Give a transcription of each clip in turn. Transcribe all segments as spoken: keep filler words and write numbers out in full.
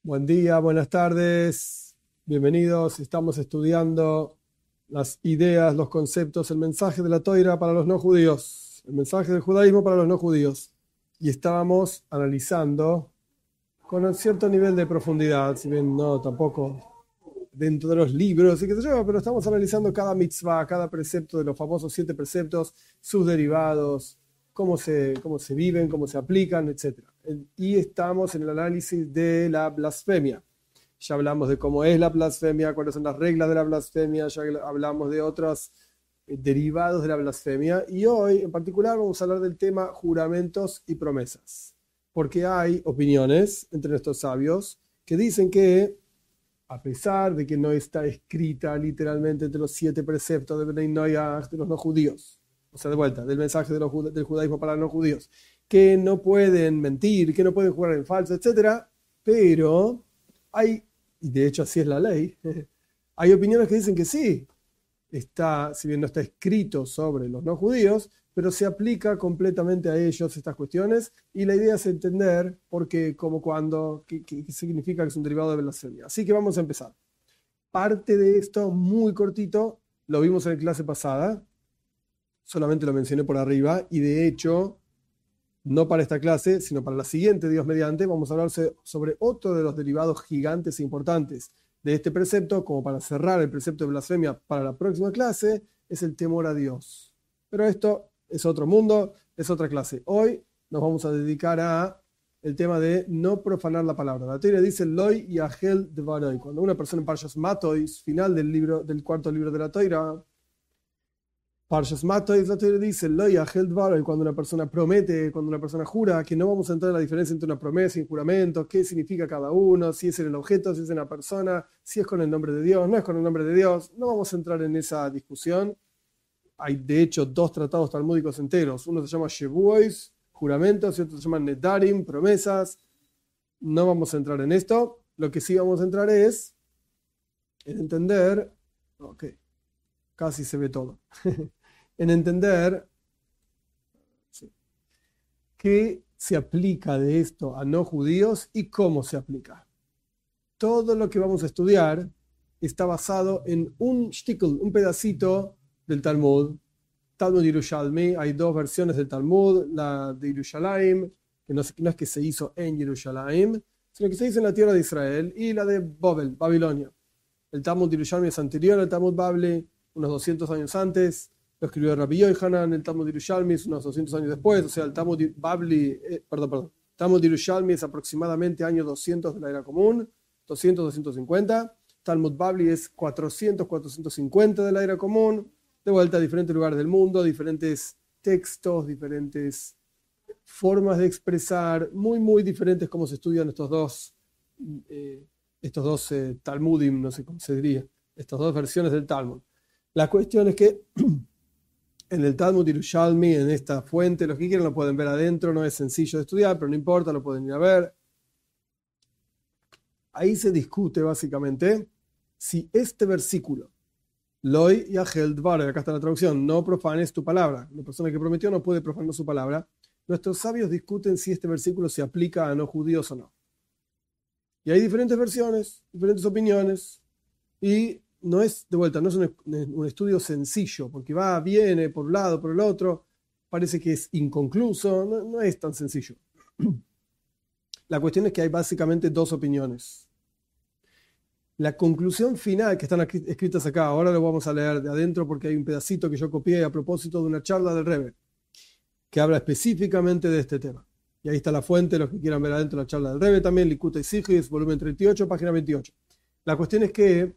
Buen día, buenas tardes, bienvenidos. Estamos estudiando las ideas, los conceptos, el mensaje de la Toira para los no judíos, el mensaje del judaísmo para los no judíos. Y estábamos analizando con un cierto nivel de profundidad, si bien no tampoco dentro de los libros y qué sé yo, pero estamos analizando cada mitzvah, cada precepto de los famosos siete preceptos, sus derivados, cómo se, cómo se viven, cómo se aplican, etcétera. Y estamos en el análisis de la blasfemia. Ya hablamos de cómo es la blasfemia, cuáles son las reglas de la blasfemia, ya hablamos de otros derivados de la blasfemia, y hoy en particular vamos a hablar del tema juramentos y promesas, porque hay opiniones entre nuestros sabios que dicen que a pesar de que no está escrita literalmente entre los siete preceptos de Bnei Noach, de los no judíos, o sea, de vuelta, del mensaje de los, del judaísmo para los no judíos, que no pueden mentir, que no pueden jugar en falso, etcétera, pero hay, y de hecho así es la ley, hay opiniones que dicen que sí, está, si bien no está escrito sobre los no judíos, pero se aplica completamente a ellos estas cuestiones, y la idea es entender por qué, cómo, cuándo, qué, qué, qué significa que es un derivado de blasfemia. Así que vamos a empezar. Parte de esto, muy cortito, lo vimos en la clase pasada, solamente lo mencioné por arriba, y de hecho, no para esta clase, sino para la siguiente, Dios mediante, vamos a hablar sobre otro de los derivados gigantes e importantes de este precepto, como para cerrar el precepto de blasfemia para la próxima clase, es el temor a Dios. Pero esto es otro mundo, es otra clase. Hoy nos vamos a dedicar a el tema de no profanar la palabra. La Torá dice Loi y Agel Dvaroi. Cuando una persona en Parshas Matois, final del libro, del cuarto libro de la Torá, Parshas Matois, la Torá dice Loi y Agel Dvaroi, cuando una persona promete, cuando una persona jura, que no vamos a entrar en la diferencia entre una promesa y un juramento, qué significa cada uno, si es en el objeto, si es en la persona, si es con el nombre de Dios, no es con el nombre de Dios. No vamos a entrar en esa discusión. Hay de hecho dos tratados talmúdicos enteros. Uno se llama Shevuos, juramentos, y otro se llama Nedarim, promesas. No vamos a entrar en esto. Lo que sí vamos a entrar es en entender, ok, casi se ve todo, en entender sí, qué se aplica de esto a no judíos y cómo se aplica. Todo lo que vamos a estudiar está basado en un shtickl, un pedacito del Talmud, Talmud Yerushalmi. Hay dos versiones del Talmud, la de Yerushalayim, que no es, no es que se hizo en Yerushalayim, sino que se hizo en la tierra de Israel, y la de Babel, Babilonia. El Talmud Yerushalmi es anterior al Talmud Babli, unos doscientos años antes. Lo escribió Rabbi Yohanan. El Talmud Yerushalmi es unos doscientos años después. O sea, el Talmud Babli, eh, perdón, perdón. Talmud Yerushalmi es aproximadamente año doscientos de la era común, doscientos, doscientos cincuenta. Talmud Babli es cuatrocientos, cuatrocientos cincuenta de la era común. De vuelta a diferentes lugares del mundo, diferentes textos, diferentes formas de expresar, muy, muy diferentes cómo se estudian estos dos, eh, estos dos eh, Talmudim, no sé cómo se diría, estas dos versiones del Talmud. La cuestión es que en el Talmud Yerushalmi, en esta fuente, los que quieran lo pueden ver adentro, no es sencillo de estudiar, pero no importa, lo pueden ir a ver. Ahí se discute básicamente si este versículo, Loi y Agel Dvar, acá está la traducción, no profanes tu palabra. La persona que prometió no puede profanar su palabra. Nuestros sabios discuten si este versículo se aplica a no judíos o no. Y hay diferentes versiones, diferentes opiniones. Y no es, de vuelta, no es un, un estudio sencillo, porque va, viene por un lado, por el otro. Parece que es inconcluso, no, no es tan sencillo. La cuestión es que hay básicamente dos opiniones. La conclusión final que están escritas acá, ahora lo vamos a leer de adentro porque hay un pedacito que yo copié a propósito de una charla del Rebbe que habla específicamente de este tema. Y ahí está la fuente, los que quieran ver adentro la charla del Rebbe también, Likutei Sichos, volumen treinta y ocho, página veintiocho. La cuestión es que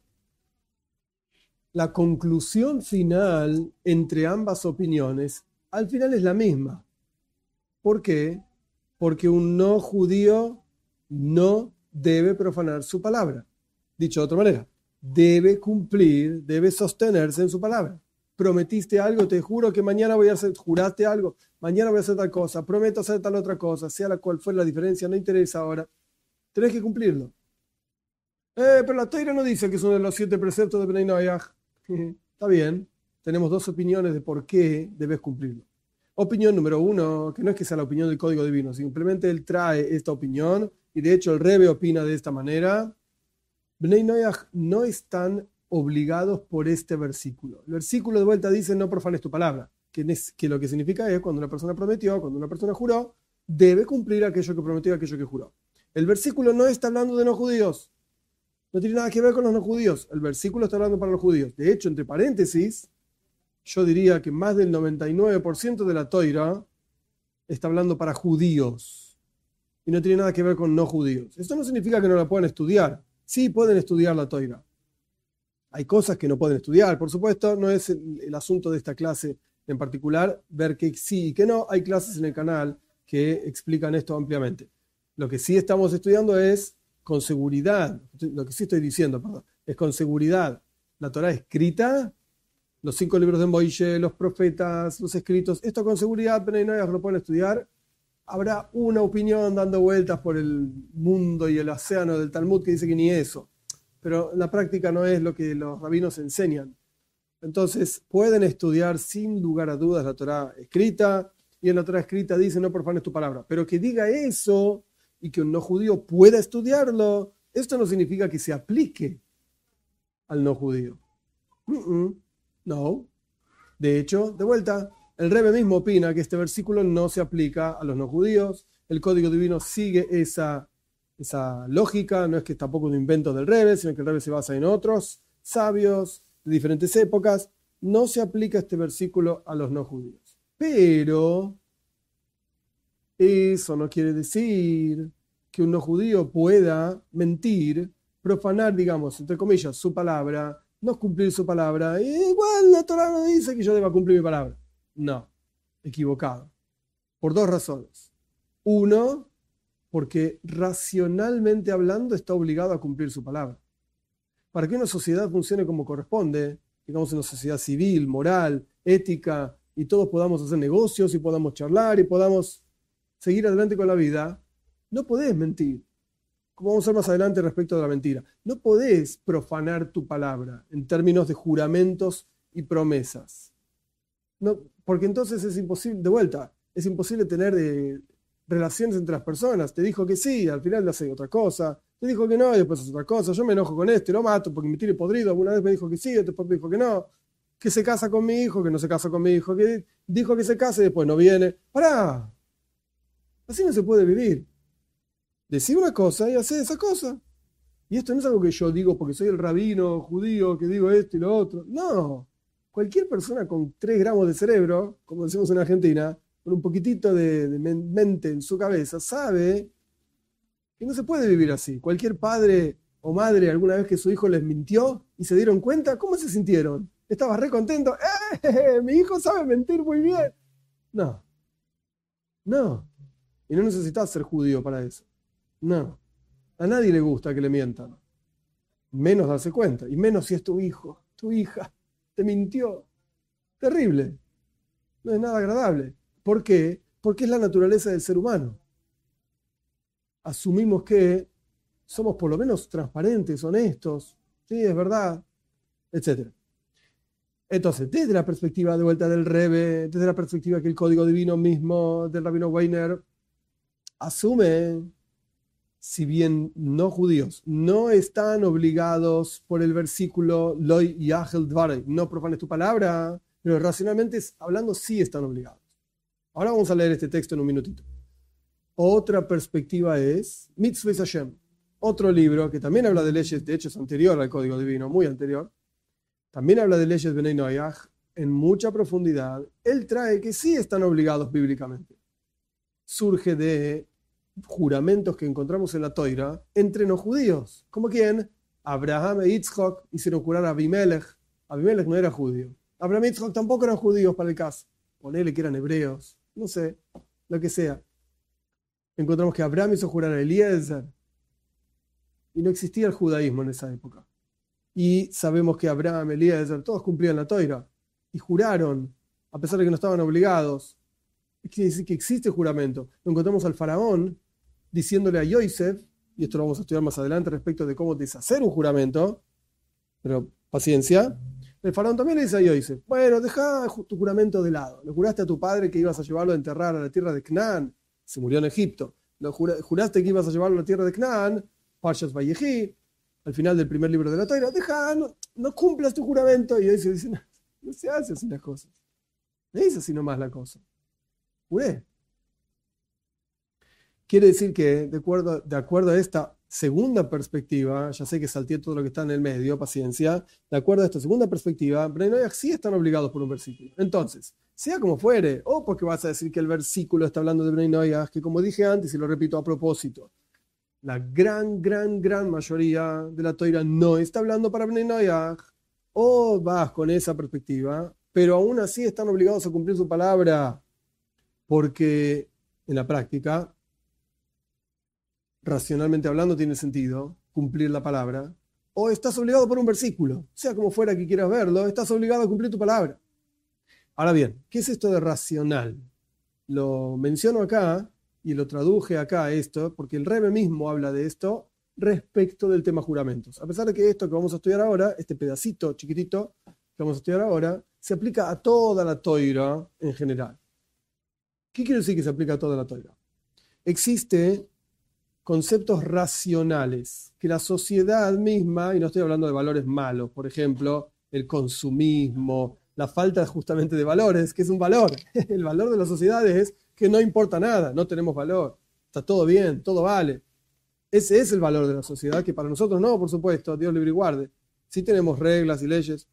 la conclusión final entre ambas opiniones al final es la misma. ¿Por qué? Porque un no judío no debe profanar su palabra. Dicho de otra manera, debe cumplir, debe sostenerse en su palabra. Prometiste algo, te juro que mañana voy a hacer, juraste algo, mañana voy a hacer tal cosa, prometo hacer tal otra cosa, sea la cual fuera la diferencia, no interesa ahora. Tenés que cumplirlo. Eh, pero la Torá no dice que es uno de los siete preceptos de Bnei Noach. Está bien, tenemos dos opiniones de por qué debes cumplirlo. Opinión número uno, que no es que sea la opinión del Código Divino, simplemente él trae esta opinión y de hecho el Rebbe opina de esta manera, Bnei Noach no están obligados por este versículo. El versículo de vuelta dice no profanes tu palabra, que, es, que lo que significa es cuando una persona prometió, cuando una persona juró, debe cumplir aquello que prometió, aquello que juró. El versículo no está hablando de no judíos, no tiene nada que ver con los no judíos, el versículo está hablando para los judíos. De hecho, entre paréntesis, yo diría que más del noventa y nueve por ciento de la Toira está hablando para judíos y no tiene nada que ver con no judíos. Esto no significa que no la puedan estudiar. Sí pueden estudiar la Toira. Hay cosas que no pueden estudiar, por supuesto, no es el, el asunto de esta clase en particular, ver que sí y que no. Hay clases en el canal que explican esto ampliamente. Lo que sí estamos estudiando es con seguridad, lo que sí estoy diciendo, perdón, es con seguridad la Torá escrita, los cinco libros de Moishe, los profetas, los escritos, esto con seguridad, pero no lo pueden estudiar. Habrá una opinión dando vueltas por el mundo y el océano del Talmud que dice que ni eso, pero en la práctica no es lo que los rabinos enseñan. Entonces pueden estudiar sin lugar a dudas la Torá escrita, y en la Torá escrita dice no profanes tu palabra, pero que diga eso y que un no judío pueda estudiarlo, esto no significa que se aplique al no judío. Mm-mm. No. De hecho, de vuelta, el Rebbe mismo opina que este versículo no se aplica a los no judíos. El código divino sigue esa, esa lógica, no es que tampoco un invento del Rebbe, sino que el Rebbe se basa en otros sabios de diferentes épocas. No se aplica este versículo a los no judíos. Pero eso no quiere decir que un no judío pueda mentir, profanar, digamos, entre comillas, su palabra, no cumplir su palabra. Igual la Torá no dice que yo deba cumplir mi palabra. No, equivocado. Por dos razones. Uno, porque racionalmente hablando está obligado a cumplir su palabra. Para que una sociedad funcione como corresponde, digamos una sociedad civil, moral, ética, y todos podamos hacer negocios y podamos charlar y podamos seguir adelante con la vida, no podés mentir. Como vamos a ver más adelante respecto de la mentira. No podés profanar tu palabra en términos de juramentos y promesas. No, porque entonces es imposible, de vuelta, es imposible tener eh, relaciones entre las personas. Te dijo que sí, al final le hace otra cosa. Te dijo que no y después hace otra cosa. Yo me enojo con esto y lo mato porque me tiene podrido. Alguna vez me dijo que sí, después me dijo que no. Que se casa con mi hijo, que no se casa con mi hijo. Que dijo que se case y después no viene. ¡Pará! Así no se puede vivir. Decir una cosa y hacer esa cosa. Y esto no es algo que yo digo porque soy el rabino judío que digo esto y lo otro. No. Cualquier persona con tres gramos de cerebro, como decimos en Argentina, con un poquitito de, de mente en su cabeza, sabe que no se puede vivir así. Cualquier padre o madre alguna vez que su hijo les mintió y se dieron cuenta, ¿cómo se sintieron? ¿Estabas re contento? ¡Eh! Mi hijo sabe mentir muy bien. No. No. Y no necesitas ser judío para eso. No. A nadie le gusta que le mientan. Menos darse cuenta. Y menos si es tu hijo, tu hija. Te mintió. Terrible. No es nada agradable. ¿Por qué? Porque es la naturaleza del ser humano. Asumimos que somos por lo menos transparentes, honestos. Sí, es verdad. Etcétera. Entonces, desde la perspectiva de vuelta del Rebbe, desde la perspectiva que el código divino mismo del rabino Weiner asume, si bien no judíos, no están obligados por el versículo Loi Yachel Dvarei, no profanes tu palabra, pero racionalmente hablando sí están obligados. Ahora vamos a leer este texto en un minutito. Otra perspectiva es Mitzvot Hashem, otro libro que también habla de leyes, de hecho es anterior al código divino, muy anterior. También habla de leyes Bnei Noach en mucha profundidad. Él trae que sí están obligados bíblicamente. Surge de juramentos que encontramos en la Toira entre no judíos. ¿Como quién? Abraham e Yitzhak hicieron jurar a Abimelech. Abimelech no era judío. Abraham y Yitzhak tampoco eran judíos para el caso. Ponele que eran hebreos. No sé, lo que sea. Encontramos que Abraham hizo jurar a Eliezer. Y no existía el judaísmo en esa época. Y sabemos que Abraham, Eliezer, todos cumplían la Toira. Y juraron, a pesar de que no estaban obligados. Quiere decir que existe juramento. Lo encontramos al faraón diciéndole a Yosef, y esto lo vamos a estudiar más adelante respecto de cómo deshacer un juramento, pero paciencia. El faraón también le dice a Yosef, bueno, deja tu juramento de lado. Le juraste a tu padre que ibas a llevarlo a enterrar a la tierra de Canaán. Se murió en Egipto. Lo jura, juraste que ibas a llevarlo a la tierra de Canaán, Parshas Vayechi, al final del primer libro de la Torá, deja, no, no cumplas tu juramento. Y ellos dicen, no, no se hace así las cosas. No es así nomás la cosa. Juré. Quiere decir que, de acuerdo, de acuerdo a esta segunda perspectiva, ya sé que salté todo lo que está en el medio, paciencia, de acuerdo a esta segunda perspectiva, Bnei Noach sí están obligados por un versículo. Entonces, sea como fuere, o porque vas a decir que el versículo está hablando de Bnei Noach, que como dije antes y lo repito a propósito, la gran, gran, gran mayoría de la Toira no está hablando para Bnei Noach, o vas con esa perspectiva, pero aún así están obligados a cumplir su palabra, porque en la práctica, racionalmente hablando, tiene sentido cumplir la palabra, o estás obligado por un versículo, sea como fuera que quieras verlo, estás obligado a cumplir tu palabra. Ahora bien, ¿qué es esto de racional? Lo menciono acá y lo traduje acá esto, porque el Rebbe mismo habla de esto respecto del tema juramentos. A pesar de que esto que vamos a estudiar ahora, este pedacito chiquitito que vamos a estudiar ahora, se aplica a toda la Toira en general. ¿Qué quiere decir que se aplica a toda la Toira? Existe conceptos racionales que la sociedad misma, y no estoy hablando de valores malos, por ejemplo, el consumismo, la falta justamente de valores, que es un valor. El valor de la sociedad es que no importa nada, no tenemos valor, está todo bien, todo vale. Ese es el valor de la sociedad, que para nosotros no, por supuesto, Dios libre y guarde. Sí tenemos reglas y leyes,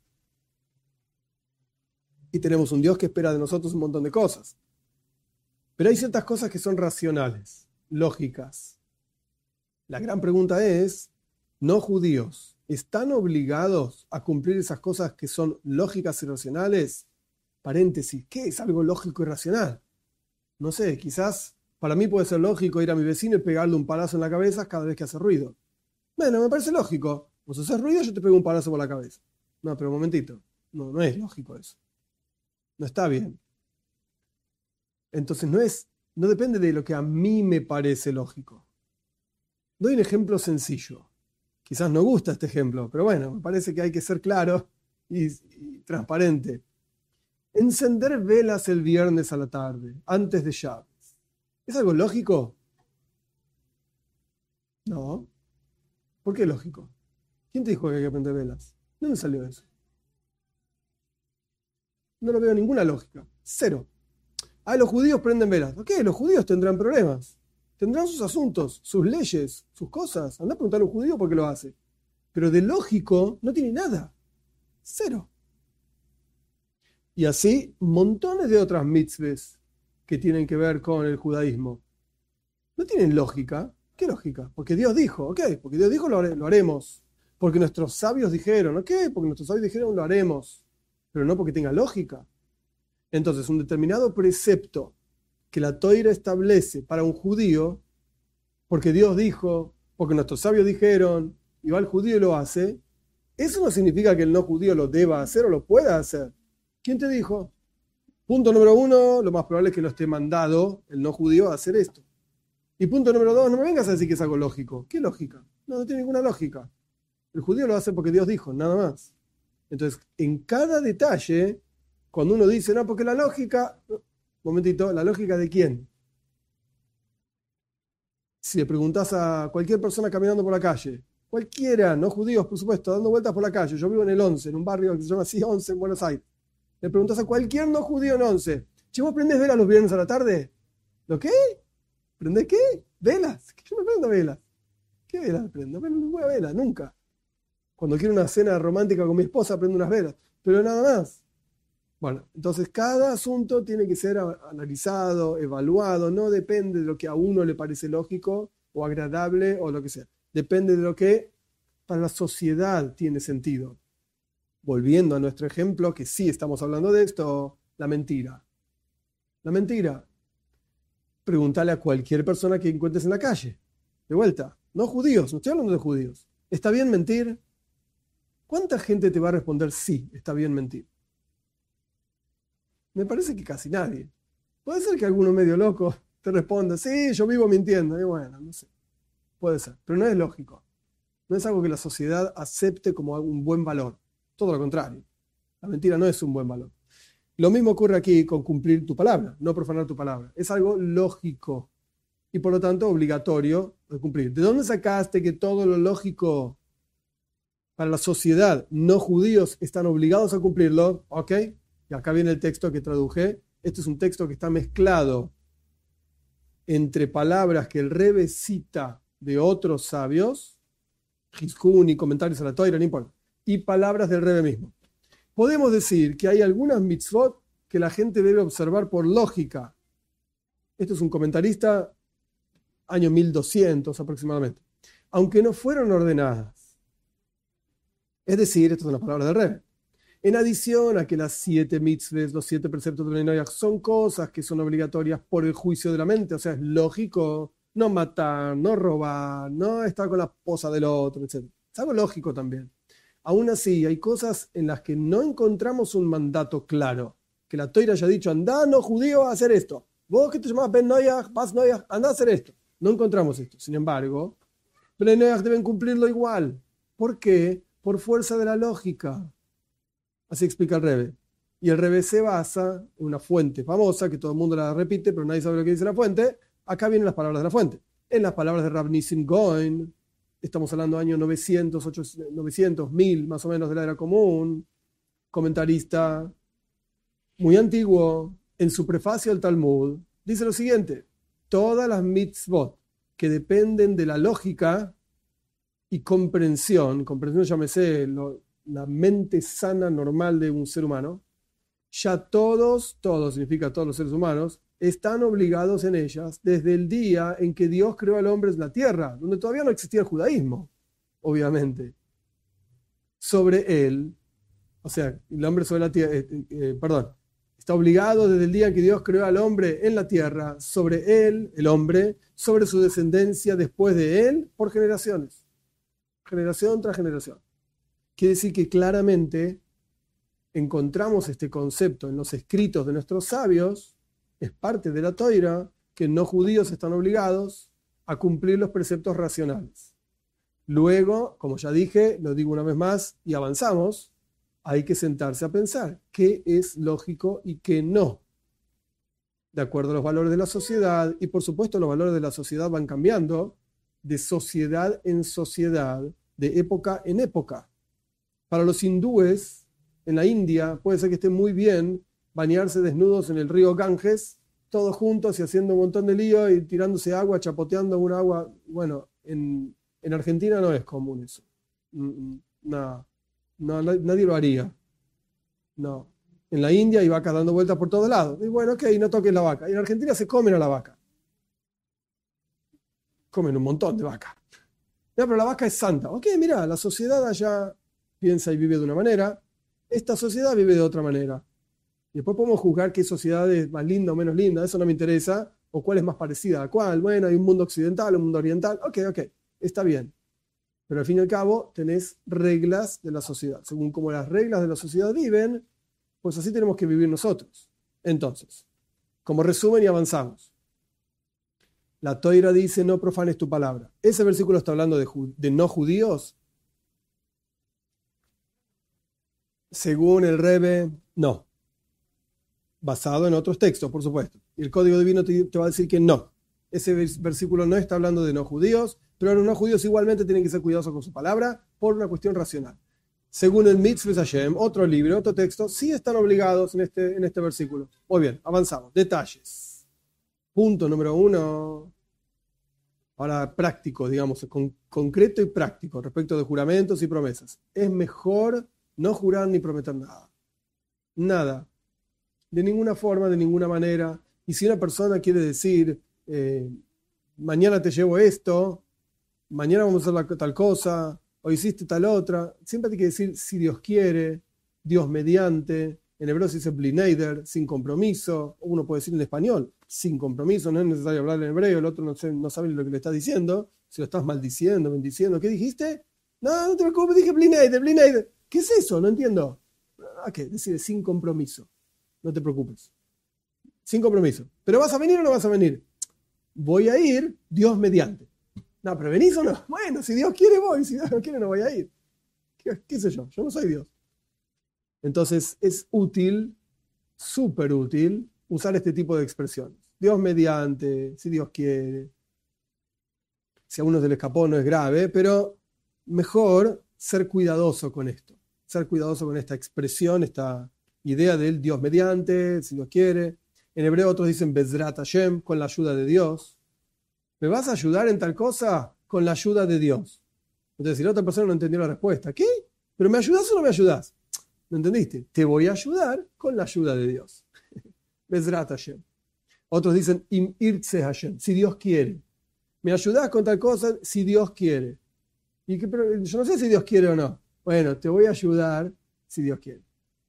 y tenemos un Dios que espera de nosotros un montón de cosas. Pero hay ciertas cosas que son racionales, lógicas. La gran pregunta es, ¿no judíos están obligados a cumplir esas cosas que son lógicas y racionales? Paréntesis, ¿qué es algo lógico y racional? No sé, quizás para mí puede ser lógico ir a mi vecino y pegarle un palazo en la cabeza cada vez que hace ruido. Bueno, me parece lógico. Vos haces ruido, yo te pego un palazo por la cabeza. No, pero un momentito. No, no es lógico eso. No está bien. Entonces no es, no depende de lo que a mí me parece lógico. Doy un ejemplo sencillo. Quizás no gusta este ejemplo, pero bueno, me parece que hay que ser claro y, y transparente. Encender velas el viernes a la tarde, antes de Shabbat. ¿Es algo lógico? No. ¿Por qué lógico? ¿Quién te dijo que hay que prender velas? ¿De dónde salió eso? No lo veo ninguna lógica. Cero. Ah, los judíos prenden velas. Ok, los judíos tendrán problemas. Tendrán sus asuntos, sus leyes, sus cosas. Andá a preguntar a un judío por qué lo hace. Pero de lógico no tiene nada. Cero. Y así, montones de otras mitzvahs que tienen que ver con el judaísmo. No tienen lógica. ¿Qué lógica? Porque Dios dijo, ok, porque Dios dijo lo, hare, lo haremos. Porque nuestros sabios dijeron, ok, porque nuestros sabios dijeron lo haremos. Pero no porque tenga lógica. Entonces, un determinado precepto que la Toira establece para un judío, porque Dios dijo, porque nuestros sabios dijeron, y va el judío y lo hace, eso no significa que el no judío lo deba hacer o lo pueda hacer. ¿Quién te dijo? Punto número uno, lo más probable es que lo esté mandado el no judío a hacer esto. Y punto número dos, no me vengas a decir que es algo lógico. ¿Qué lógica? No, no tiene ninguna lógica. El judío lo hace porque Dios dijo, nada más. Entonces, en cada detalle, cuando uno dice, no, porque la lógica... Momentito, ¿la lógica de quién? Si le preguntás a cualquier persona caminando por la calle, cualquiera, no judíos, por supuesto, dando vueltas por la calle, yo vivo en el once, en un barrio que se llama así, once, en Buenos Aires, le preguntás a cualquier no judío en once, ¿che, vos prendés velas los viernes a la tarde? ¿Lo qué? ¿Prendés qué? ¿Velas? Yo no prendo velas. ¿Qué velas prendo? No prendo ninguna vela, nunca. Cuando quiero una cena romántica con mi esposa, prendo unas velas, pero nada más. Bueno, entonces cada asunto tiene que ser analizado, evaluado, no depende de lo que a uno le parece lógico o agradable o lo que sea. Depende de lo que para la sociedad tiene sentido. Volviendo a nuestro ejemplo, que sí estamos hablando de esto, la mentira. La mentira. Pregúntale a cualquier persona que encuentres en la calle. De vuelta, no judíos, no estoy hablando de judíos. ¿Está bien mentir? ¿Cuánta gente te va a responder sí, está bien mentir? Me parece que casi nadie. Puede ser que alguno medio loco te responda, sí, yo vivo mintiendo. Y bueno, no sé. Puede ser, pero no es lógico. No es algo que la sociedad acepte como un buen valor. Todo lo contrario. La mentira no es un buen valor. Lo mismo ocurre aquí con cumplir tu palabra, no profanar tu palabra. Es algo lógico. Y y por lo tanto obligatorio de cumplir. ¿De dónde sacaste que todo lo lógico para la sociedad no judíos están obligados a cumplirlo? ¿Ok? Y acá viene el texto que traduje. Este es un texto que está mezclado entre palabras que el Rebbe cita de otros sabios, Hizkun y comentarios a la Toira, no importa, y palabras del Rebbe mismo. Podemos decir que hay algunas mitzvot que la gente debe observar por lógica. Esto es un comentarista, año mil doscientos aproximadamente, aunque no fueron ordenadas. Es decir, estas son las palabras del Rebbe. En adición a que las siete mitzvahs, los siete preceptos de Bnei Noach son cosas que son obligatorias por el juicio de la mente, o sea, es lógico no matar, no robar, no estar con la esposa del otro, etcétera. Es algo lógico también. Aún así, hay cosas en las que no encontramos un mandato claro. Que la Toira haya dicho, andá, no judío, a hacer esto. Vos que te llamás Ben Noach, Bas Noach, andá a hacer esto. No encontramos esto. Sin embargo, Bnei Noach deben cumplirlo igual. ¿Por qué? Por fuerza de la lógica. Así explica el Rebbe. Y el Rebbe se basa en una fuente famosa, que todo el mundo la repite, pero nadie sabe lo que dice la fuente. Acá vienen las palabras de la fuente. En las palabras de Rav Nissim Gaon, estamos hablando de años novecientos, ochocientos, novecientos, mil más o menos de la era común, comentarista muy antiguo, en su prefacio al Talmud, dice lo siguiente: todas las mitzvot que dependen de la lógica y comprensión, comprensión llámese lo, la mente sana normal de un ser humano, ya todos, todos significa todos los seres humanos, están obligados en ellas desde el día en que Dios creó al hombre en la tierra, donde todavía no existía el judaísmo, obviamente. Sobre él, o sea, el hombre sobre la tierra, eh, eh, perdón, está obligado desde el día en que Dios creó al hombre en la tierra, sobre él, el hombre, sobre su descendencia después de él, por generaciones, generación tras generación. Quiere decir que claramente encontramos este concepto en los escritos de nuestros sabios, es parte de la Toira, que no judíos están obligados a cumplir los preceptos racionales. Luego, como ya dije, lo digo una vez más y avanzamos, hay que sentarse a pensar qué es lógico y qué no, de acuerdo a los valores de la sociedad. Y por supuesto los valores de la sociedad van cambiando de sociedad en sociedad, de época en época. Para los hindúes, en la India, puede ser que esté muy bien bañarse desnudos en el río Ganges, todos juntos y haciendo un montón de lío y tirándose agua, chapoteando un agua. Bueno, en, en Argentina no es común eso. No, no, nadie lo haría. No. En la India hay vacas dando vueltas por todos lados. Y bueno, ok, no toques la vaca. Y en Argentina se comen a la vaca. Comen un montón de vaca. No, pero la vaca es santa. Ok, mira, la sociedad allá piensa y vive de una manera. Esta sociedad vive de otra manera. Y después podemos juzgar qué sociedad es más linda o menos linda. Eso no me interesa. O cuál es más parecida a cuál. Bueno, hay un mundo occidental, un mundo oriental. Ok, ok, está bien. Pero al fin y al cabo tenés reglas de la sociedad. Según como las reglas de la sociedad viven, pues así tenemos que vivir nosotros. Entonces, como resumen y avanzamos. La Toira dice, no profanes tu palabra. ¿Ese versículo está hablando de, de no judíos? Según el Rebbe, no. Basado en otros textos, por supuesto. Y el Código Divino te, te va a decir que no. Ese versículo no está hablando de no judíos, pero los no judíos igualmente tienen que ser cuidadosos con su palabra por una cuestión racional. Según el Mitzvot Hashem, otro libro, otro texto, sí están obligados en este, en este versículo. Muy bien, avanzamos. Detalles. Punto número uno. Ahora práctico, digamos, con, concreto y práctico respecto de juramentos y promesas. Es mejor no jurar ni prometer nada. Nada. De ninguna forma, de ninguna manera. Y si una persona quiere decir, eh, mañana te llevo esto, mañana vamos a hacer tal cosa, o hiciste tal otra, siempre hay que decir si Dios quiere, Dios mediante. En hebreo se dice bli neder, sin compromiso. Uno puede decir en español, sin compromiso, no es necesario hablar en hebreo, el otro no, sé, no sabe lo que le está diciendo, si lo estás maldiciendo, bendiciendo. ¿Qué dijiste? No, no te preocupes, dije bli neder, bli neder. ¿Qué es eso? No entiendo. ¿A qué? Decir sin compromiso. No te preocupes. Sin compromiso. ¿Pero vas a venir o no vas a venir? Voy a ir, Dios mediante. No, pero ¿venís o no? Bueno, si Dios quiere voy, si Dios no quiere no voy a ir. ¿Qué, qué sé yo? Yo no soy Dios. Entonces es útil, súper útil, usar este tipo de expresiones. Dios mediante, si Dios quiere. si a uno se le escapó no es grave, pero mejor ser cuidadoso con esto, ser cuidadoso con esta expresión, esta idea del Dios mediante, si Dios quiere. En hebreo otros dicen Bezrat Hashem, con la ayuda de Dios. ¿Me vas a ayudar en tal cosa? Con la ayuda de Dios. Entonces, si la otra persona no entendió la respuesta, ¿qué? ¿Pero me ayudas o no me ayudas? ¿No entendiste? Te voy a ayudar con la ayuda de Dios. Bezrat Hashem. Otros dicen Im Irtze Hashem, si Dios quiere. ¿Me ayudás con tal cosa? Si Dios quiere. Y que, pero yo no sé si Dios quiere o no. Bueno, te voy a ayudar si Dios quiere.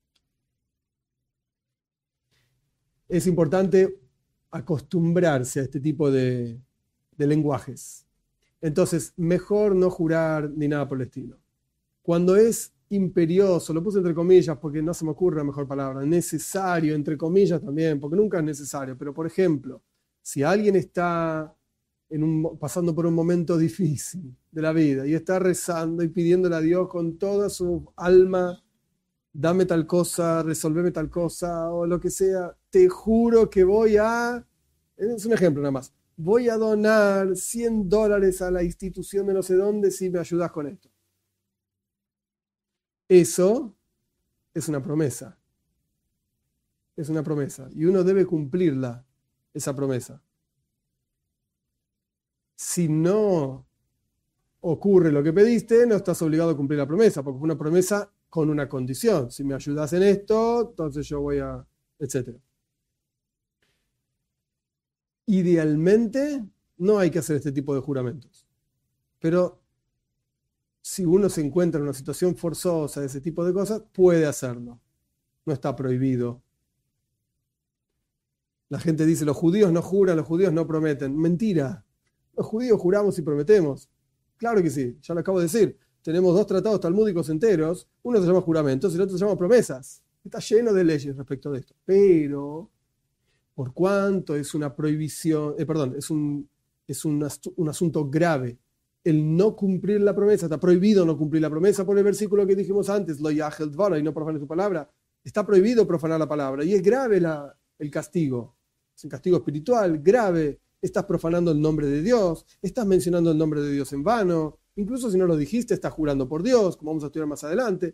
Es importante acostumbrarse a este tipo de, de lenguajes. Entonces, mejor no jurar ni nada por el estilo. Cuando es imperioso, lo puse entre comillas porque no se me ocurre la mejor palabra, necesario, entre comillas también, porque nunca es necesario, pero por ejemplo, si alguien está en un, pasando por un momento difícil de la vida y está rezando y pidiéndole a Dios con toda su alma, dame tal cosa, resolveme tal cosa o lo que sea, te juro que voy a, es un ejemplo nada más, voy a donar cien dólares a la institución de no sé dónde si me ayudas con esto. Eso es una promesa. Es una promesa. Y uno debe cumplirla, esa promesa. Si no ocurre lo que pediste, no estás obligado a cumplir la promesa, porque fue una promesa con una condición. Si me ayudas en esto, entonces yo voy a... etcétera. Idealmente, no hay que hacer este tipo de juramentos. Pero si uno se encuentra en una situación forzosa de ese tipo de cosas, puede hacerlo. No está prohibido. La gente dice, los judíos no juran, los judíos no prometen. Mentira. Los judíos juramos y prometemos. Claro que sí, ya lo acabo de decir. Tenemos dos tratados talmúdicos enteros. Uno se llama juramentos y el otro se llama promesas. Está lleno de leyes respecto de esto. Pero, por cuanto es una prohibición, eh, perdón, es un, es un, un asunto grave. El no cumplir la promesa, está prohibido no cumplir la promesa por el versículo que dijimos antes, lo yahel dvara, y no profanes tu palabra. Está prohibido profanar la palabra y es grave la, el castigo. Es un castigo espiritual, grave. Estás profanando el nombre de Dios, estás mencionando el nombre de Dios en vano, incluso si no lo dijiste, estás jurando por Dios, como vamos a estudiar más adelante.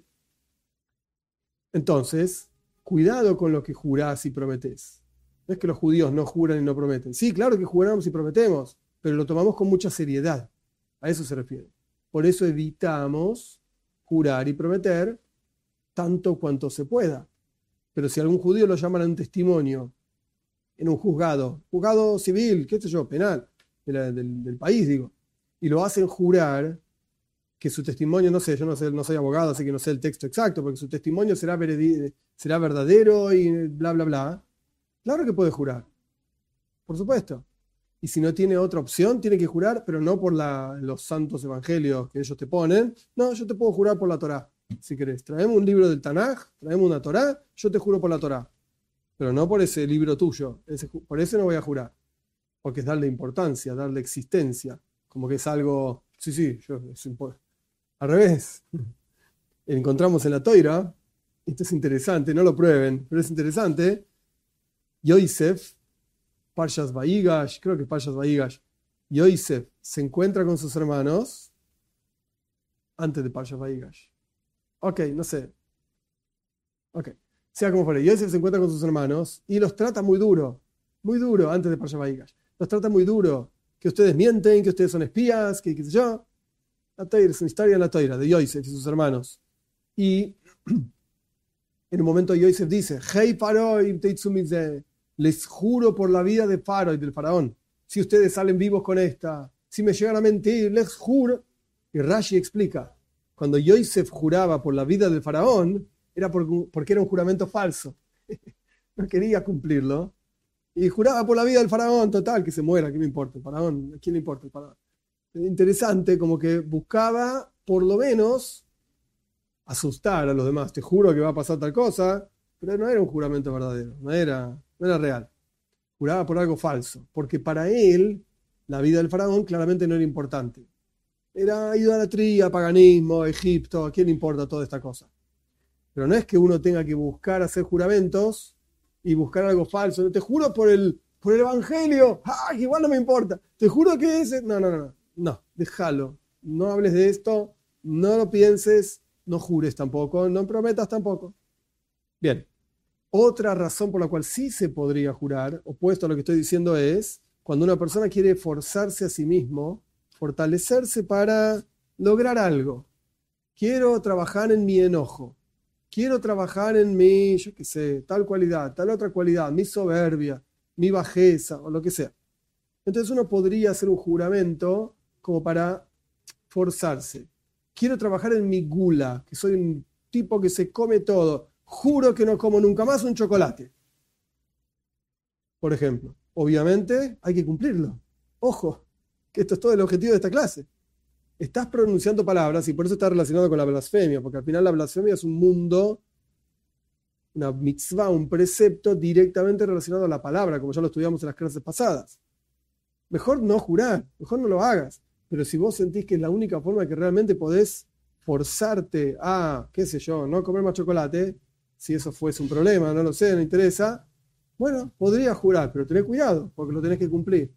Entonces, cuidado con lo que jurás y prometés. No es que los judíos no juran y no prometen. Sí, claro que juramos y prometemos, pero lo tomamos con mucha seriedad. A eso se refiere. Por eso evitamos jurar y prometer tanto cuanto se pueda. Pero si algún judío lo llaman a un testimonio en un juzgado, juzgado civil, qué sé yo, penal, de la, del, del país, digo, y lo hacen jurar que su testimonio, no sé, yo no sé, no soy abogado, así que no sé el texto exacto, porque su testimonio será, veredi- será verdadero y bla, bla, bla. Claro que puede jurar, por supuesto. Y si no tiene otra opción, tiene que jurar, pero no por la, los santos evangelios que ellos te ponen. No, yo te puedo jurar por la Torá, si querés. Traemos un libro del Tanaj, traemos una Torá, yo te juro por la Torá. Pero no por ese libro tuyo. Ese, por ese no voy a jurar. Porque es darle importancia, darle existencia. Como que es algo... Sí, sí, yo, es impo- al revés. Encontramos en la Toira, esto es interesante, no lo prueben, pero es interesante. Yosef, Parshas Vayigash, creo que es Parshas Vayigash, Yosef se encuentra con sus hermanos antes de Parshas Vayigash. Ok, no sé. Ok. Sea como fuere, Yosef se encuentra con sus hermanos y los trata muy duro, muy duro antes de Parshas Vayigash. Los trata muy duro, que ustedes mienten, que ustedes son espías, que qué sé yo. La Toira, es una historia en la Toira de Yosef y sus hermanos. Y en un momento Yosef dice, Hey Paroi, les juro por la vida de Faro y del faraón, si ustedes salen vivos con esta, si me llegan a mentir, les juro. Y Rashi explica, cuando Yosef juraba por la vida del faraón, era porque era un juramento falso. No quería cumplirlo. Y juraba por la vida del faraón, total, que se muera, ¿qué me importa el faraón? ¿A quién le importa el faraón? Interesante, como que buscaba, por lo menos, asustar a los demás. Te juro que va a pasar tal cosa, pero no era un juramento verdadero, no era, no era real. Juraba por algo falso, porque para él, la vida del faraón claramente no era importante. Era idolatría, paganismo, Egipto, ¿a quién le importa toda esta cosa? Pero no es que uno tenga que buscar hacer juramentos y buscar algo falso. Te juro por el, por el evangelio. ¡Ah, igual no me importa! Te juro que ese... No, no, no. no, déjalo, no hables de esto, no lo pienses, no jures tampoco, no prometas tampoco. Bien, otra razón por la cual sí se podría jurar, opuesto a lo que estoy diciendo, es cuando una persona quiere forzarse a sí mismo, fortalecerse para lograr algo. Quiero trabajar en mi enojo, quiero trabajar en mi, yo qué sé, tal cualidad, tal otra cualidad, mi soberbia, mi bajeza o lo que sea. Entonces uno podría hacer un juramento como para forzarse. Quiero trabajar en mi gula, que soy un tipo que se come todo. Juro que no como nunca más un chocolate. Por ejemplo. Obviamente hay que cumplirlo. Ojo, que esto es todo el objetivo de esta clase. Estás pronunciando palabras y por eso está relacionado con la blasfemia, porque al final la blasfemia es un mundo, una mitzvah, un precepto directamente relacionado a la palabra, como ya lo estudiamos en las clases pasadas. Mejor no jurar, mejor no lo hagas. Pero si vos sentís que es la única forma que realmente podés forzarte a, qué sé yo, no comer más chocolate, si eso fuese un problema, no lo sé, no interesa, bueno, podría jurar, pero tenés cuidado, porque lo tenés que cumplir.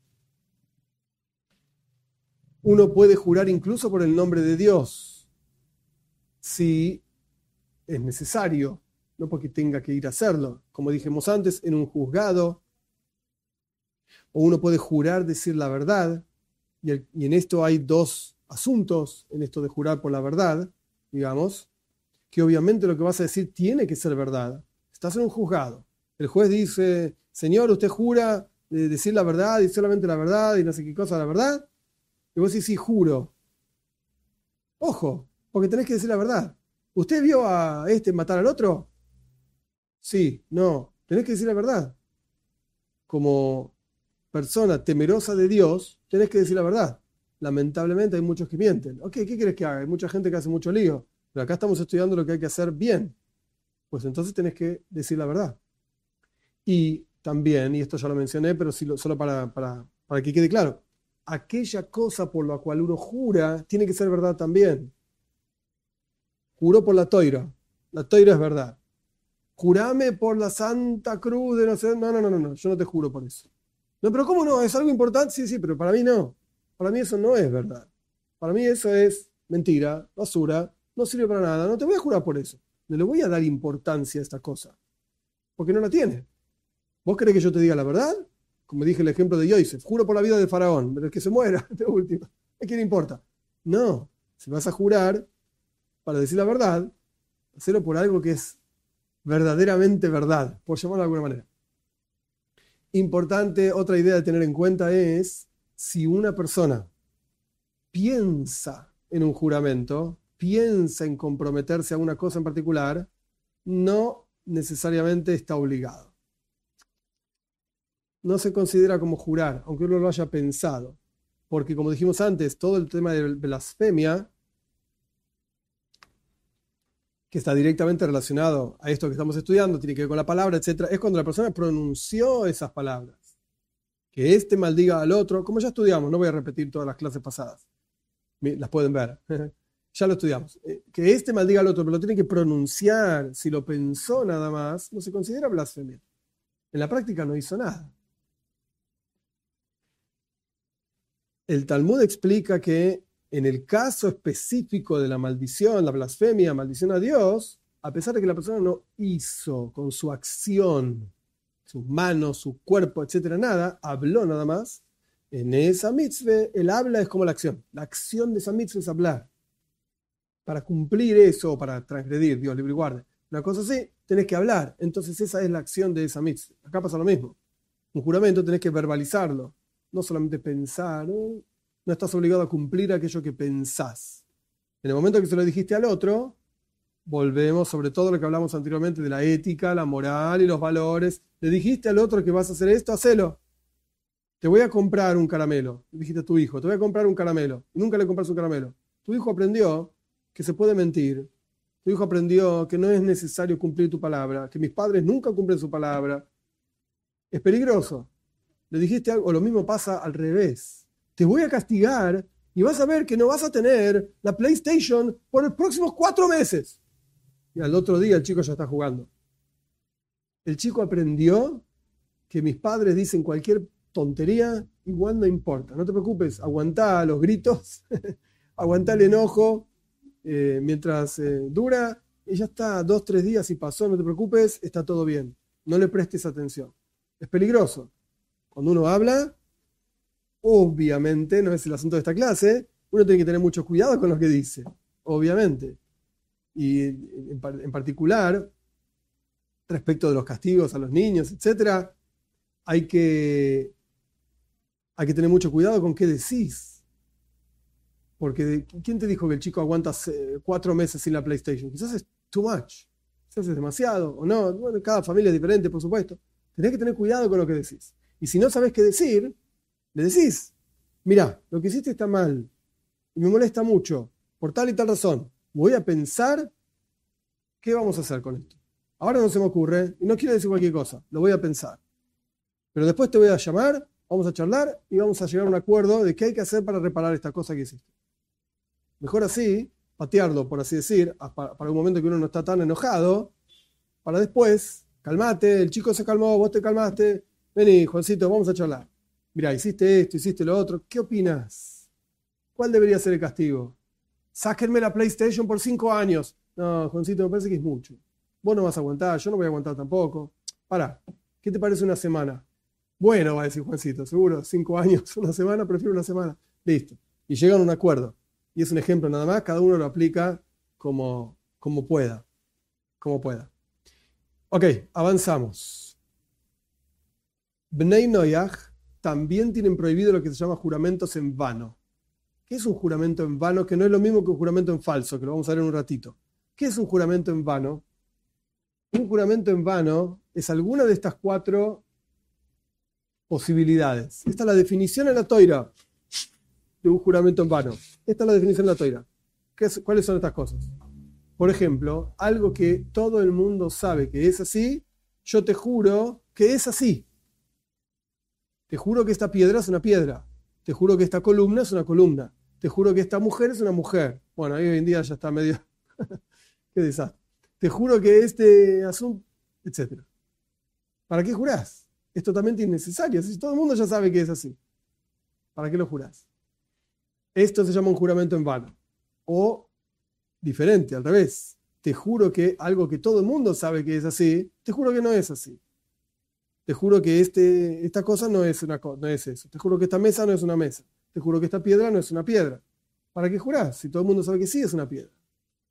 Uno puede jurar incluso por el nombre de Dios, si es necesario, no porque tenga que ir a hacerlo. Como dijimos antes, en un juzgado, o uno puede jurar decir la verdad, y, el, y en esto hay dos asuntos, en esto de jurar por la verdad, digamos, que obviamente lo que vas a decir tiene que ser verdad. Estás en un juzgado. El juez dice, señor, usted jura de decir la verdad y solamente la verdad y no sé qué cosa la verdad. Y vos decís, sí, juro. Ojo, porque tenés que decir la verdad. ¿Usted vio a este matar al otro? Sí, no. Tenés que decir la verdad. Como persona temerosa de Dios, tenés que decir la verdad. Lamentablemente hay muchos que mienten. Ok, ¿qué querés que haga? Hay mucha gente que hace mucho lío. Pero acá estamos estudiando lo que hay que hacer bien. Pues entonces tenés que decir la verdad. Y también, y esto ya lo mencioné, pero solo para, para, para que quede claro, aquella cosa por la cual uno jura tiene que ser verdad también. Juró por la toira. La toira es verdad. Jurame por la Santa Cruz de no sé. No, no, no, no, no, yo no te juro por eso. No, pero ¿cómo no? ¿Es algo importante? Sí, sí, pero para mí no. Para mí eso no es verdad. Para mí eso es mentira, basura, no sirve para nada. No te voy a jurar por eso. No le voy a dar importancia a esta cosa. Porque no la tiene. ¿Vos querés que yo te diga la verdad? Como dije el ejemplo de Yosef, juro por la vida del faraón, pero el que se muera, de última. ¿A quién le importa? No. Si vas a jurar para decir la verdad, hacelo por algo que es verdaderamente verdad, por llamarlo de alguna manera. Importante, otra idea de tener en cuenta es si una persona piensa en un juramento, piensa en comprometerse a una cosa en particular, no necesariamente está obligado. No se considera como jurar, aunque uno lo haya pensado, porque como dijimos antes, todo el tema de blasfemia, que está directamente relacionado a esto que estamos estudiando, tiene que ver con la palabra, etcétera, es cuando la persona pronunció esas palabras. Que este maldiga al otro, como ya estudiamos, no voy a repetir todas las clases pasadas, las pueden ver, ya lo estudiamos. Que este maldiga al otro, pero lo tiene que pronunciar, si lo pensó nada más, no se considera blasfemia. En la práctica no hizo nada. El Talmud explica que en el caso específico de la maldición, la blasfemia, maldición a Dios, a pesar de que la persona no hizo con su acción, sus manos, su cuerpo, etcétera, nada, habló nada más, en esa mitzvah el habla es como la acción. La acción de esa mitzvah es hablar. Para cumplir eso, para transgredir, Dios libre y guarde, una cosa así, tenés que hablar. Entonces esa es la acción de esa mitzvah. Acá pasa lo mismo. Un juramento tenés que verbalizarlo. No solamente pensar, ¿no? No estás obligado a cumplir aquello que pensás. En el momento que se lo dijiste al otro, volvemos sobre todo lo que hablamos anteriormente de la ética, la moral y los valores. Le dijiste al otro que vas a hacer esto, hacelo. Te voy a comprar un caramelo. Le dijiste a tu hijo, te voy a comprar un caramelo. Y nunca le compras un caramelo. Tu hijo aprendió que se puede mentir. Tu hijo aprendió que no es necesario cumplir tu palabra, que mis padres nunca cumplen su palabra. Es peligroso. Le dijiste algo, o lo mismo pasa al revés. Te voy a castigar y vas a ver que no vas a tener la PlayStation por los próximos cuatro meses. Y al otro día el chico ya está jugando. El chico aprendió que mis padres dicen cualquier tontería, igual no importa. No te preocupes, aguantá los gritos, aguantá el enojo, eh, mientras eh, dura, y ya está, dos, tres días y pasó, no te preocupes, está todo bien. No le prestes atención. Es peligroso. Cuando uno habla, obviamente, no es el asunto de esta clase, uno tiene que tener mucho cuidado con lo que dice, obviamente. Y en, en particular, respecto de los castigos a los niños, etcétera, hay que, hay que tener mucho cuidado con qué decís. Porque ¿quién te dijo que el chico aguanta cuatro meses sin la PlayStation? Quizás es too much, quizás es demasiado, o no. Bueno, cada familia es diferente, por supuesto. Tenés que tener cuidado con lo que decís. Y si no sabés qué decir, le decís, mirá, lo que hiciste está mal, y me molesta mucho, por tal y tal razón. Voy a pensar qué vamos a hacer con esto. Ahora no se me ocurre, y no quiero decir cualquier cosa, lo voy a pensar. Pero después te voy a llamar, vamos a charlar, y vamos a llegar a un acuerdo de qué hay que hacer para reparar esta cosa que hiciste. Mejor así, patearlo, por así decir, para, para un momento que uno no está tan enojado, para después, calmate, el chico se calmó, vos te calmaste, vení, Juancito, vamos a charlar. Mirá, hiciste esto, hiciste lo otro, ¿qué opinas? ¿Cuál debería ser el castigo? Sáquenme la PlayStation por cinco años. No, Juancito, me parece que es mucho. Vos no vas a aguantar, yo no voy a aguantar tampoco. Pará, ¿qué te parece una semana? Bueno, va a decir Juancito, seguro, cinco años, una semana, prefiero una semana. Listo. Y llegan a un acuerdo. Y es un ejemplo nada más, cada uno lo aplica como, como pueda. Como pueda. Ok, avanzamos. Bnei Noyaj también tienen prohibido lo que se llama juramentos en vano. ¿Qué es un juramento en vano? Que no es lo mismo que un juramento en falso, que lo vamos a ver en un ratito. ¿Qué es un juramento en vano? Un juramento en vano es alguna de estas cuatro posibilidades. Esta es la definición en la Toira de un juramento en vano. Esta es la definición en la Toira. ¿Qué es, ¿Cuáles son estas cosas? Por ejemplo, algo que todo el mundo sabe que es así, yo te juro que es así. Te juro que esta piedra es una piedra. Te juro que esta columna es una columna. Te juro que esta mujer es una mujer. Bueno, ahí hoy en día ya está medio... Qué desastre. Te juro que este asunto, etcétera. ¿Para qué jurás? Es totalmente innecesario. Si todo el mundo ya sabe que es así, ¿para qué lo jurás? Esto se llama un juramento en vano. O diferente, al revés. Te juro que algo que todo el mundo sabe que es así, te juro que no es así. Te juro que este, esta cosa no es, una, no es eso. Te juro que esta mesa no es una mesa. Te juro que esta piedra no es una piedra. ¿Para qué jurás? Si todo el mundo sabe que sí es una piedra.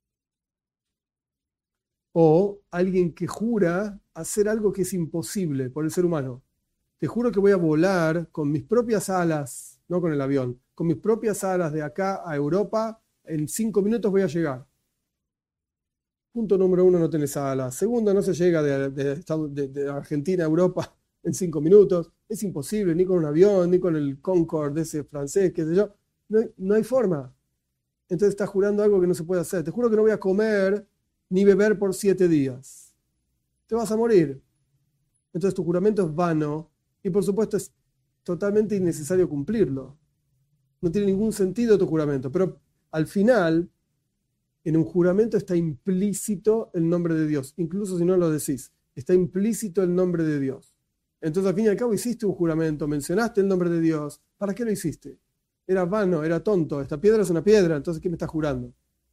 O alguien que jura hacer algo que es imposible por el ser humano. Te juro que voy a volar con mis propias alas, no con el avión, con mis propias alas de acá a Europa, en cinco minutos voy a llegar. Punto número uno, no tenés alas. Segundo, no se llega de, de, de, de Argentina a Europa en cinco minutos. Es imposible, ni con un avión, ni con el Concorde ese francés, qué sé yo. No hay, no hay forma. Entonces estás jurando algo que no se puede hacer. Te juro que no voy a comer ni beber por siete días. Te vas a morir. Entonces tu juramento es vano y por supuesto es totalmente innecesario cumplirlo. No tiene ningún sentido tu juramento, pero al final en un juramento está implícito el nombre de Dios, incluso si no lo decís, está implícito el nombre de Dios. Entonces al fin y al cabo hiciste un juramento, mencionaste el nombre de Dios. ¿Para qué lo hiciste? Era vano, era tonto, esta piedra es una piedra, entonces ¿qué me estás jurando?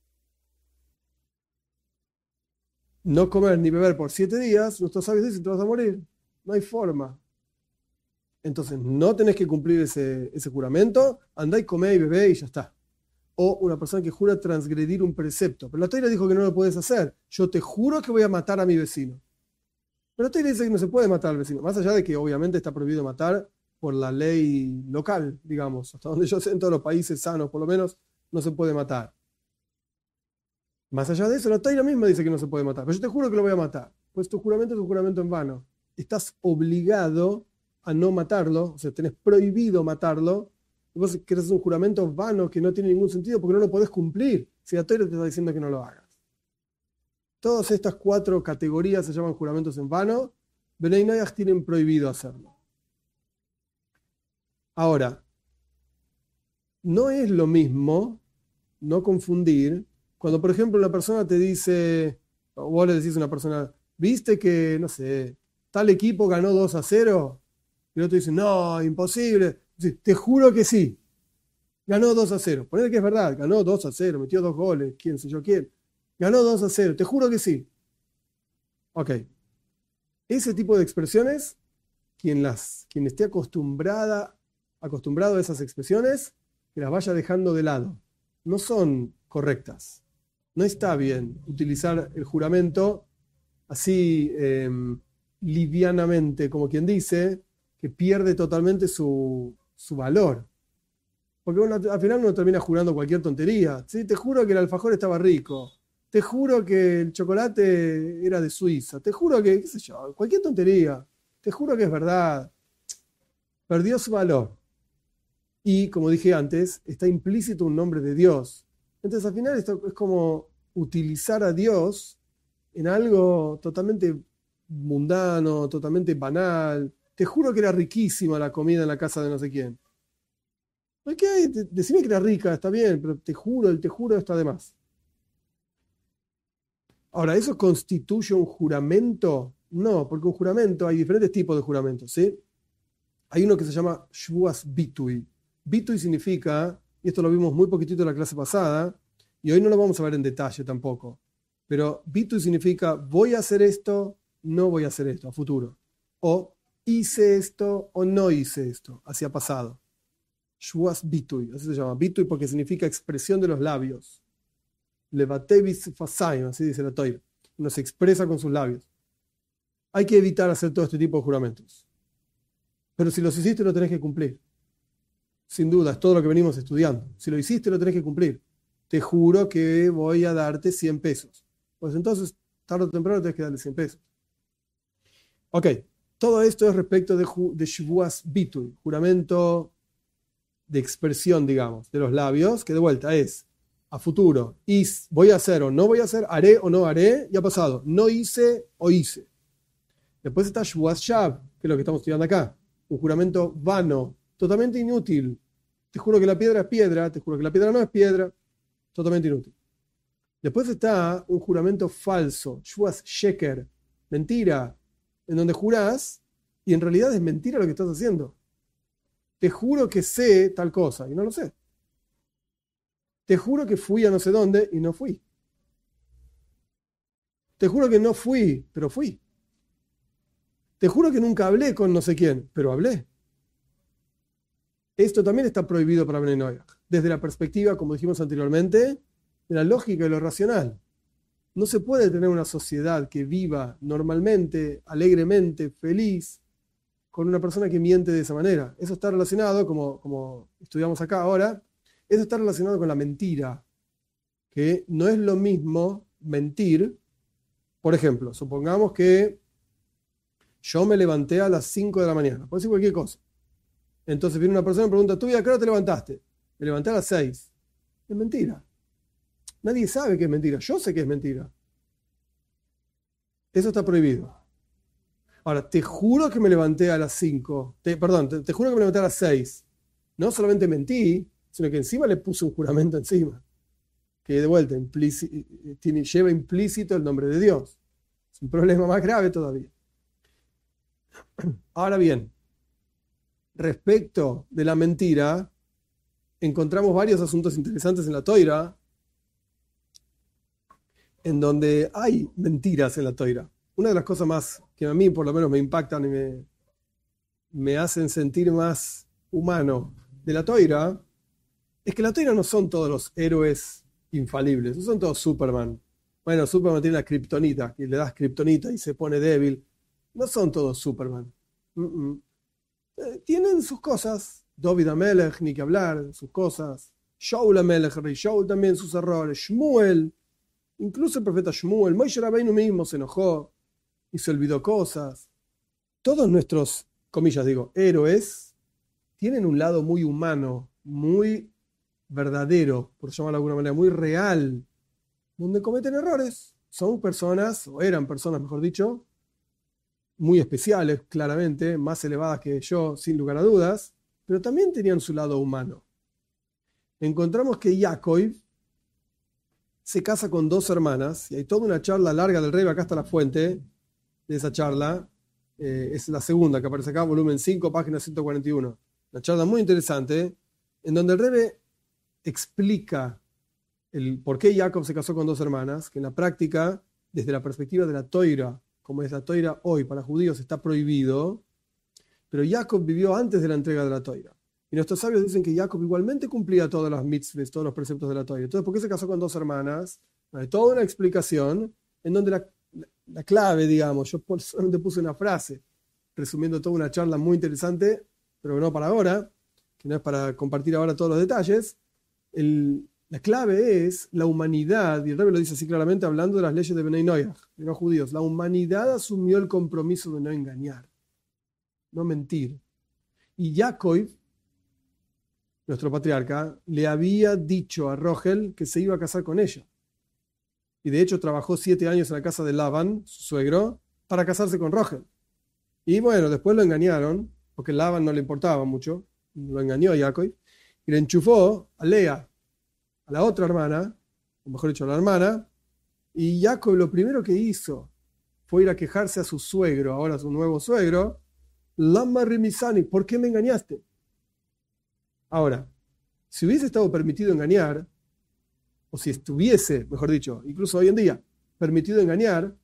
No comer ni beber por siete días, nuestros sabios dicen, te vas a morir. No hay forma. Entonces no tenés que cumplir ese, ese juramento, andá y comé y bebé y ya está. O una persona que jura transgredir un precepto. Pero la Torá dijo que no lo puedes hacer. Yo te juro que voy a matar a mi vecino. Pero la Torá dice que no se puede matar al vecino. Más allá de que obviamente está prohibido matar por la ley local, digamos. Hasta donde yo sé, en todos los países sanos, por lo menos, no se puede matar. Más allá de eso, la Torá misma dice que no se puede matar. Pero yo te juro que lo voy a matar. Pues tu juramento es un juramento en vano. Estás obligado a no matarlo. O sea, tenés prohibido matarlo. Y vos querés un juramento vano que no tiene ningún sentido porque no lo podés cumplir. Si la Torá te está diciendo que no lo hagas. Todas estas cuatro categorías se llaman juramentos en vano. Bnei Noyaj tienen prohibido hacerlo. Ahora, no es lo mismo, no confundir, cuando por ejemplo una persona te dice, o vos le decís a una persona, ¿viste que, no sé, tal equipo ganó dos a cero? Y el otro dice, no, imposible. Dice, te juro que sí. Ganó dos a cero. Ponele que es verdad, ganó dos a cero, metió dos goles, quién sé yo quién. Ganó dos a cero, te juro que sí. Ok. Ese tipo de expresiones, quien, las, quien esté acostumbrada, acostumbrado a esas expresiones, que las vaya dejando de lado. No son correctas. No está bien utilizar el juramento así eh, livianamente, como quien dice, que pierde totalmente su, su valor. Porque uno, al final uno termina jurando cualquier tontería. ¿Sí? Te juro que el alfajor estaba rico. Te juro que el chocolate era de Suiza. Te juro que, qué sé yo, cualquier tontería. Te juro que es verdad. Perdió su valor. Y, como dije antes, está implícito un nombre de Dios. Entonces, al final, esto es como utilizar a Dios en algo totalmente mundano, totalmente banal. Te juro que era riquísima la comida en la casa de no sé quién. Ok, decime que era rica, está bien, pero te juro, el te juro está de más. Ahora, ¿eso constituye un juramento? No, porque un juramento, hay diferentes tipos de juramentos, ¿sí? Hay uno que se llama Shvuas Bitui. Bitui significa, y esto lo vimos muy poquitito en la clase pasada, y hoy no lo vamos a ver en detalle tampoco, pero Bitui significa voy a hacer esto, no voy a hacer esto, a futuro. O hice esto o no hice esto, hacia pasado. Shvuas Bitui, así se llama. Bitui porque significa expresión de los labios. Levatevis fasayim, así dice la Toira. Uno se expresa con sus labios. Hay que evitar hacer todo este tipo de juramentos. Pero si los hiciste, lo tenés que cumplir. Sin duda, es todo lo que venimos estudiando. Si lo hiciste, lo tenés que cumplir. Te juro que voy a darte cien pesos. Pues entonces, tarde o temprano, tenés que darle cien pesos. Ok, todo esto es respecto de, de Shvuas Bitui, juramento de expresión, digamos, de los labios, que de vuelta es a futuro. Y voy a hacer o no voy a hacer, haré o no haré, y ha pasado. No hice o hice. Después está Shvuas Shav, que es lo que estamos estudiando acá. Un juramento vano, totalmente inútil. Te juro que la piedra es piedra, te juro que la piedra no es piedra, totalmente inútil. Después está un juramento falso, Shvuas Sheker, mentira, en donde jurás y en realidad es mentira lo que estás haciendo. Te juro que sé tal cosa y no lo sé. Te juro que fui a no sé dónde y no fui. Te juro que no fui, pero fui. Te juro que nunca hablé con no sé quién, pero hablé. Esto también está prohibido para Bnei Noach, desde la perspectiva, como dijimos anteriormente, de la lógica y lo racional. No se puede tener una sociedad que viva normalmente, alegremente, feliz, con una persona que miente de esa manera. Eso está relacionado, como, como estudiamos acá ahora, eso está relacionado con la mentira, que no es lo mismo mentir. Por ejemplo, supongamos que yo me levanté a las cinco de la mañana, puede decir cualquier cosa. Entonces viene una persona y me pregunta, ¿tú ya a qué hora te levantaste? Me levanté a las seis. Es mentira. Nadie sabe que es mentira. Yo sé que es mentira. Eso está prohibido. Ahora, te juro que me levanté a las cinco. Te, perdón, te, te juro que me levanté a las seis. No solamente mentí, sino que encima le puse un juramento encima. Que de vuelta implícito, tiene, lleva implícito el nombre de Dios. Es un problema más grave todavía. Ahora bien, respecto de la mentira, encontramos varios asuntos interesantes en la Toira, en donde hay mentiras en la Toira. Una de las cosas más que a mí por lo menos me impactan y me, me hacen sentir más humano de la Toira es que la Toira no son todos los héroes infalibles, no son todos Superman. Bueno, Superman tiene la kriptonita, y le das kriptonita y se pone débil. No son todos Superman. Mm-mm. Eh, tienen sus cosas. David Amelech, ni que hablar, sus cosas. Shaul Amelech, rey Shaul también sus errores. Shmuel, incluso el profeta Shmuel, Moshe Rabbeinu mismo se enojó y se olvidó cosas. Todos nuestros, comillas digo, héroes tienen un lado muy humano, muy verdadero, por llamarlo de alguna manera, muy real, donde cometen errores. Son personas, o eran personas, mejor dicho, muy especiales, claramente, más elevadas que yo, sin lugar a dudas, pero también tenían su lado humano. Encontramos que Jacob se casa con dos hermanas, y hay toda una charla larga del rey, acá está la fuente de esa charla, Eh, es la segunda que aparece acá, volumen cinco, página ciento cuarenta y uno. Una charla muy interesante, en donde el Rebbe explica el por qué Jacob se casó con dos hermanas, que en la práctica, desde la perspectiva de la Toira, como es la Toira hoy para judíos, está prohibido, pero Jacob vivió antes de la entrega de la Toira. Y nuestros sabios dicen que Jacob igualmente cumplía todas las mitzvahs, todos los preceptos de la Toira. Entonces, ¿por qué se casó con dos hermanas? Hay toda una explicación en donde la, la, la clave, digamos, yo solamente puse una frase, resumiendo toda una charla muy interesante, pero no para ahora, que no es para compartir ahora todos los detalles. El, la clave es la humanidad, y el Rebbe lo dice así claramente hablando de las leyes de Benay Noach, de los judíos. La humanidad asumió el compromiso de no engañar, no mentir. Y Jacob, nuestro patriarca, le había dicho a Rogel que se iba a casar con ella. Y de hecho trabajó siete años en la casa de Labán, su suegro, para casarse con Rogel. Y bueno, después lo engañaron, porque Labán no le importaba mucho, lo engañó a Jacob, y le enchufó a Lea, a la otra hermana, o mejor dicho, a la hermana, y Jacob lo primero que hizo fue ir a quejarse a su suegro, ahora su nuevo suegro, Lama Rimisani, ¿por qué me engañaste? Ahora, si hubiese estado permitido engañar, o si estuviese, mejor dicho, incluso hoy en día, permitido engañar,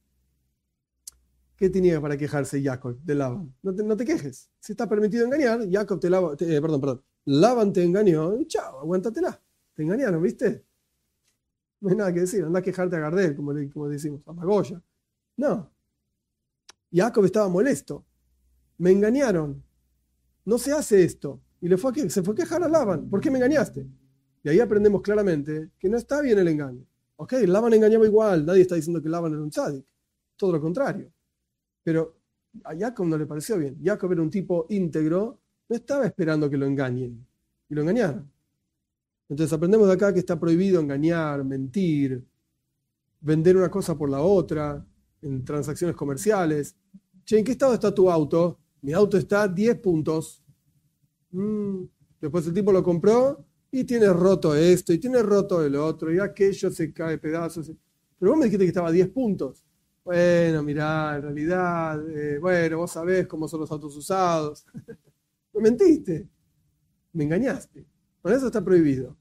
¿qué tenía para quejarse Jacob de Labán? No te, no te quejes. Si está permitido engañar, Jacob te, lava, te eh, perdón, perdón, Labán te engañó, y chao, aguántatela. Te engañaron, ¿viste? No hay nada que decir, anda a quejarte a Gardel, como, le, como decimos, a Magoya. No. Jacob estaba molesto. Me engañaron. No se hace esto. Y le fue a, se fue a quejar a Labán. ¿Por qué me engañaste? Y ahí aprendemos claramente que no está bien el engaño. Ok, Labán engañaba igual. Nadie está diciendo que Labán era un tzadik. Todo lo contrario. Pero a Jacob no le pareció bien. Jacob era un tipo íntegro. No estaba esperando que lo engañen. Y lo engañaron. Entonces aprendemos de acá que está prohibido engañar, mentir, vender una cosa por la otra, en transacciones comerciales. Che, ¿en qué estado está tu auto? Mi auto está a diez puntos. Mm. Después el tipo lo compró y tiene roto esto y tiene roto el otro y aquello se cae pedazos. Pero vos me dijiste que estaba a diez puntos. Bueno, mirá, en realidad, eh, bueno, vos sabés cómo son los autos usados. Me mentiste, me engañaste. Por eso está prohibido.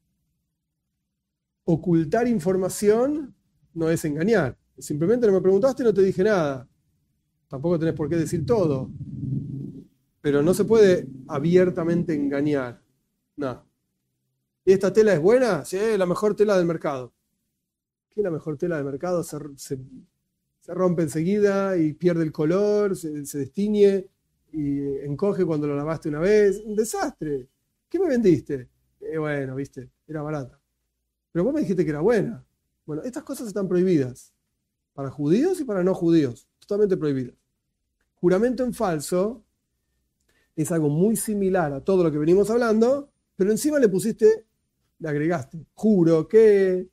Ocultar información no es engañar. Simplemente no me preguntaste y no te dije nada. Tampoco tenés por qué decir todo. Pero no se puede abiertamente engañar. No. ¿Y esta tela es buena? Sí, la mejor tela del mercado. ¿Qué es la mejor tela del mercado? Se, se, se rompe enseguida y pierde el color, se, se destiñe y encoge cuando lo lavaste una vez. Un desastre. ¿Qué me vendiste? Eh, bueno, viste, era barata. Pero vos me dijiste que era buena. Bueno, estas cosas están prohibidas. Para judíos y para no judíos. Totalmente prohibidas. Juramento en falso es algo muy similar a todo lo que venimos hablando, pero encima le pusiste, le agregaste, juro que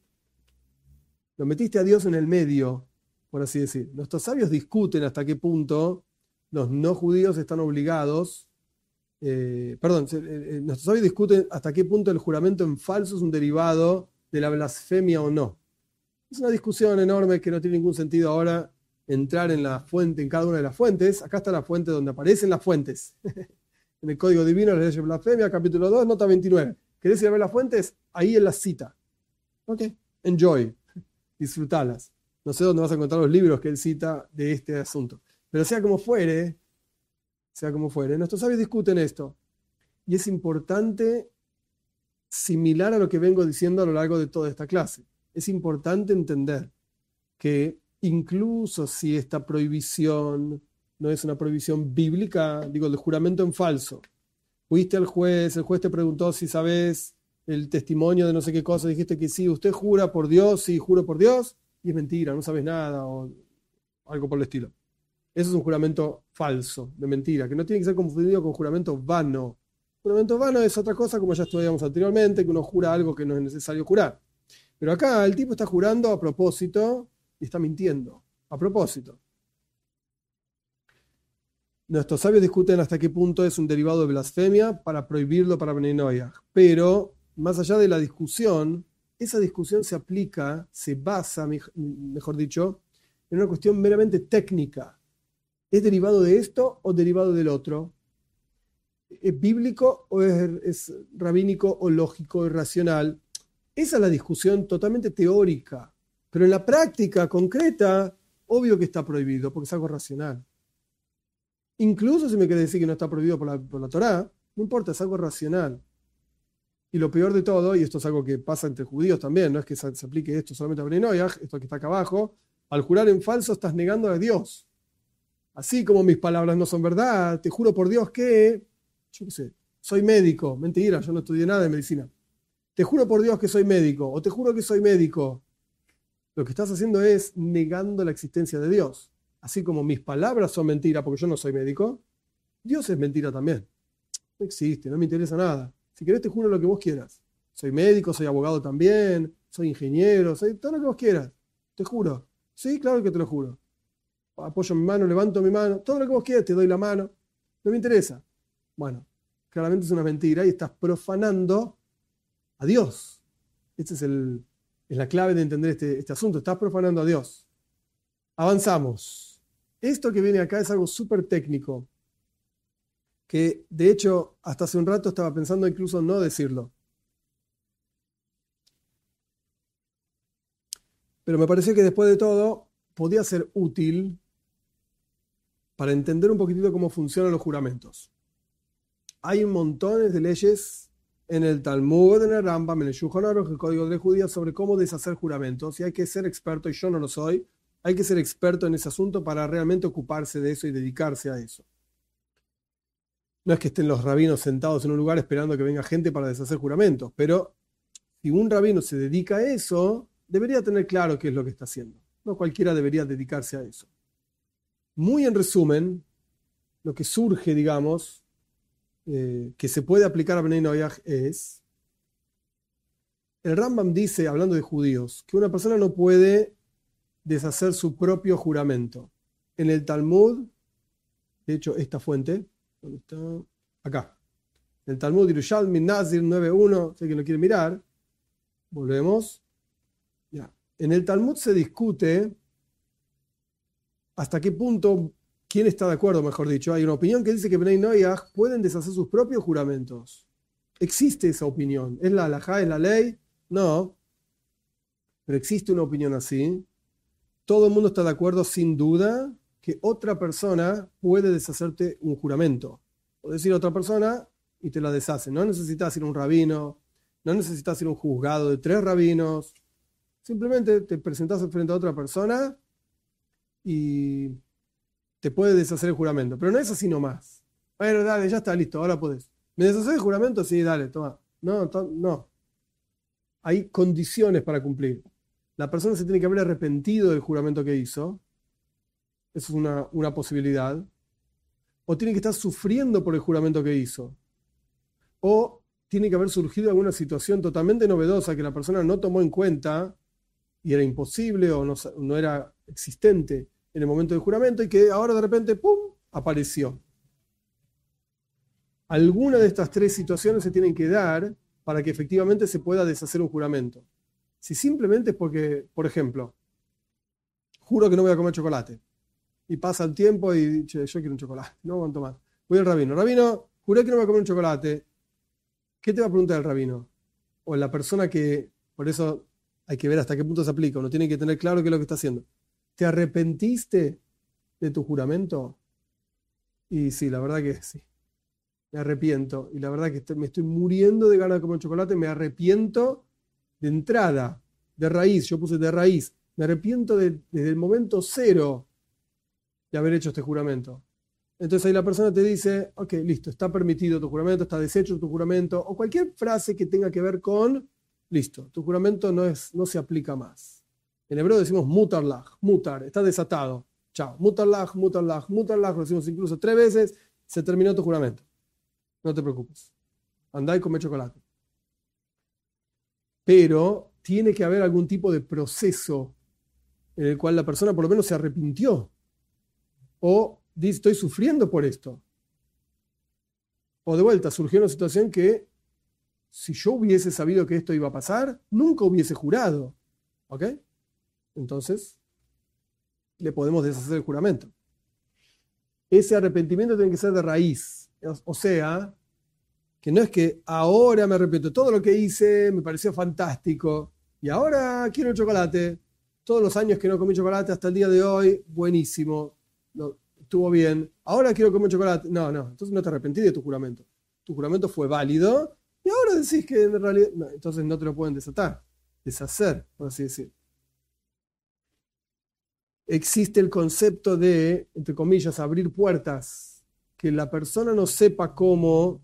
lo metiste a Dios en el medio, por así decir. Nuestros sabios discuten hasta qué punto los no judíos están obligados, eh, perdón, eh, nuestros sabios discuten hasta qué punto el juramento en falso es un derivado de la blasfemia o no. Es una discusión enorme que no tiene ningún sentido ahora entrar en la fuente, en cada una de las fuentes. Acá está la fuente donde aparecen las fuentes. En el Código Divino, la ley de blasfemia, capítulo dos, nota veintinueve. ¿Querés ir a ver las fuentes? Ahí en la cita. Ok, enjoy. Disfrutalas. No sé dónde vas a encontrar los libros que él cita de este asunto. Pero sea como fuere, sea como fuere, nuestros sabios discuten esto. Y es importante, similar a lo que vengo diciendo a lo largo de toda esta clase, es importante entender que incluso si esta prohibición no es una prohibición bíblica, digo, el juramento en falso, fuiste al juez, el juez te preguntó si sabes el testimonio de no sé qué cosa, dijiste que sí, usted jura por Dios, sí, juro por Dios, y es mentira, no sabes nada, o algo por el estilo. Eso es un juramento falso, de mentira, que no tiene que ser confundido con juramento vano. Juramento vano es otra cosa, como ya estudiamos anteriormente, que uno jura algo que no es necesario jurar. Pero acá el tipo está jurando a propósito y está mintiendo, a propósito. Nuestros sabios discuten hasta qué punto es un derivado de blasfemia para prohibirlo para Benay Noach. Pero, más allá de la discusión, esa discusión se aplica, se basa, mejor dicho, en una cuestión meramente técnica. ¿Es derivado de esto o derivado del otro? ¿Es bíblico o es, es rabínico o lógico o racional? Esa es la discusión totalmente teórica. Pero en la práctica concreta, obvio que está prohibido, porque es algo racional. Incluso si me quiere decir que no está prohibido por la, por la Torá, no importa, es algo racional. Y lo peor de todo, y esto es algo que pasa entre judíos también, no es que se, se aplique esto solamente a Bnei Noach, esto que está acá abajo, al jurar en falso estás negando a Dios. Así como mis palabras no son verdad, te juro por Dios que, yo qué sé, soy médico. Mentira, yo no estudié nada de medicina. Te juro por Dios que soy médico, o te juro que soy médico. Lo que estás haciendo es negando la existencia de Dios. Así como mis palabras son mentira porque yo no soy médico, Dios es mentira también. No existe, no me interesa nada. Si querés te juro lo que vos quieras. Soy médico, soy abogado también, soy ingeniero, soy todo lo que vos quieras. Te juro. Sí, claro que te lo juro. Apoyo mi mano, levanto mi mano, todo lo que vos quieras, te doy la mano. No me interesa. Bueno, claramente es una mentira y estás profanando a Dios. Esta es, el, es la clave de entender este, este asunto. Estás profanando a Dios. Avanzamos. Esto que viene acá es algo súper técnico, que de hecho hasta hace un rato estaba pensando incluso no decirlo. Pero me pareció que después de todo podía ser útil para entender un poquitito cómo funcionan los juramentos. Hay un montón de leyes en el Talmud, en el Rambam, en el Shulchan Aruch, el Código de Judías, sobre cómo deshacer juramentos. Y hay que ser experto, y yo no lo soy, hay que ser experto en ese asunto para realmente ocuparse de eso y dedicarse a eso. No es que estén los rabinos sentados en un lugar esperando que venga gente para deshacer juramentos, pero si un rabino se dedica a eso, debería tener claro qué es lo que está haciendo. No cualquiera debería dedicarse a eso. Muy en resumen, lo que surge, digamos, eh, que se puede aplicar a Bnei Noach es, el Rambam dice, hablando de judíos, que una persona no puede deshacer su propio juramento. En el Talmud, de hecho, esta fuente, ¿dónde está? Acá. En el Talmud Yerushalmi Nazir nueve uno, sé que lo quiere mirar, volvemos. Ya. En el Talmud se discute hasta qué punto, quién está de acuerdo, mejor dicho. Hay una opinión que dice que Bnei Noach pueden deshacer sus propios juramentos. Existe esa opinión. ¿Es la halajá, es la ley? No. Pero existe una opinión así. Todo el mundo está de acuerdo, sin duda, que otra persona puede deshacerte un juramento. O decir otra persona y te la deshace. No necesitas ir a un rabino, no necesitas ir a un juzgado de tres rabinos. Simplemente te presentás frente a otra persona y te puede deshacer el juramento. Pero no es así nomás. Bueno, dale, ya está, listo, ahora podés. ¿Me deshaces el juramento? Sí, dale, toma. No, to- no. Hay condiciones para cumplir. La persona se tiene que haber arrepentido del juramento que hizo. Eso es una, una posibilidad. O tiene que estar sufriendo por el juramento que hizo. O tiene que haber surgido alguna situación totalmente novedosa que la persona no tomó en cuenta y era imposible o no, no era existente en el momento del juramento y que ahora de repente, ¡pum!, apareció. Alguna de estas tres situaciones se tienen que dar para que efectivamente se pueda deshacer un juramento. Si simplemente es porque, por ejemplo, juro que no voy a comer chocolate y pasa el tiempo y che, yo quiero un chocolate, no aguanto más. Voy al rabino, rabino, juré que no voy a comer un chocolate. ¿Qué te va a preguntar el rabino? O la persona que, por eso hay que ver hasta qué punto se aplica, uno tiene que tener claro qué es lo que está haciendo. ¿Te arrepentiste de tu juramento? Y sí, la verdad que sí. Me arrepiento. Y la verdad que estoy, me estoy muriendo de ganas de comer chocolate. Me arrepiento de entrada, de raíz. Yo puse de raíz. Me arrepiento de, desde el momento cero de haber hecho este juramento. Entonces ahí la persona te dice, ok, listo, está permitido tu juramento, está deshecho tu juramento, o cualquier frase que tenga que ver con, listo, tu juramento no, es, no se aplica más. En hebreo decimos mutar lach, mutar, está desatado. Chao, mutar lach, mutar lach, mutar lach, lo decimos incluso tres veces, se terminó tu juramento. No te preocupes. Andá y come chocolate. Pero tiene que haber algún tipo de proceso en el cual la persona por lo menos se arrepintió. O dice, estoy sufriendo por esto. O de vuelta, surgió una situación que si yo hubiese sabido que esto iba a pasar, nunca hubiese jurado. ¿Ok? Entonces, le podemos deshacer el juramento. ese arrepentimiento tiene que ser de raíz. O sea, que no es que ahora me arrepiento, todo lo que hice me pareció fantástico y ahora quiero el chocolate. Todos los años que no comí chocolate hasta el día de hoy, buenísimo, no, estuvo bien. Ahora quiero comer chocolate. No, no, entonces no te arrepentí de tu juramento. Tu juramento fue válido y ahora decís que en realidad... No, entonces no te lo pueden desatar, deshacer, por así decir. Existe el concepto de, entre comillas, abrir puertas, que la persona no sepa cómo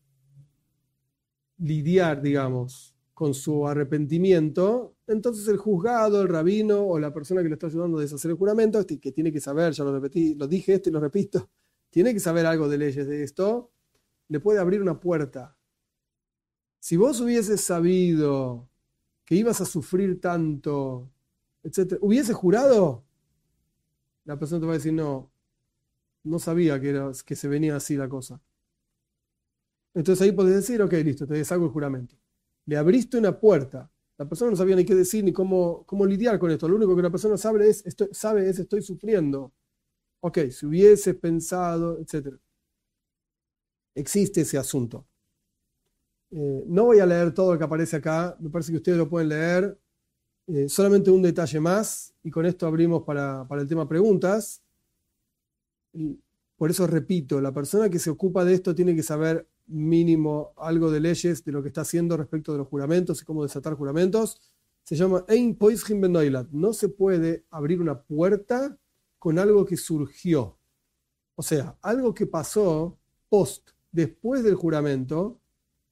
lidiar, digamos, con su arrepentimiento, entonces el juzgado, el rabino o la persona que le está ayudando a deshacer el juramento, que tiene que saber, ya lo repetí, lo dije esto y lo repito, tiene que saber algo de leyes de esto, le puede abrir una puerta. Si vos hubieses sabido que ibas a sufrir tanto, etcétera, ¿hubieses jurado? La persona te va a decir, no, no sabía que, era, que se venía así la cosa. Entonces ahí podés decir, ok, listo, te deshago el juramento. Le abriste una puerta. La persona no sabía ni qué decir ni cómo, cómo lidiar con esto. Lo único que la persona sabe es, estoy, sabe es estoy sufriendo. Ok, si hubiese pensado, etcétera. Existe ese asunto. Eh, no voy a leer todo lo que aparece acá. Me parece que ustedes lo pueden leer. Eh, solamente un detalle más. Y con esto abrimos para, para el tema preguntas. Y por eso repito, la persona que se ocupa de esto tiene que saber mínimo algo de leyes, de lo que está haciendo respecto de los juramentos y cómo desatar juramentos. Se llama Ein Poishin Ben Noilat. No se puede abrir una puerta con algo que surgió. O sea, algo que pasó post, después del juramento,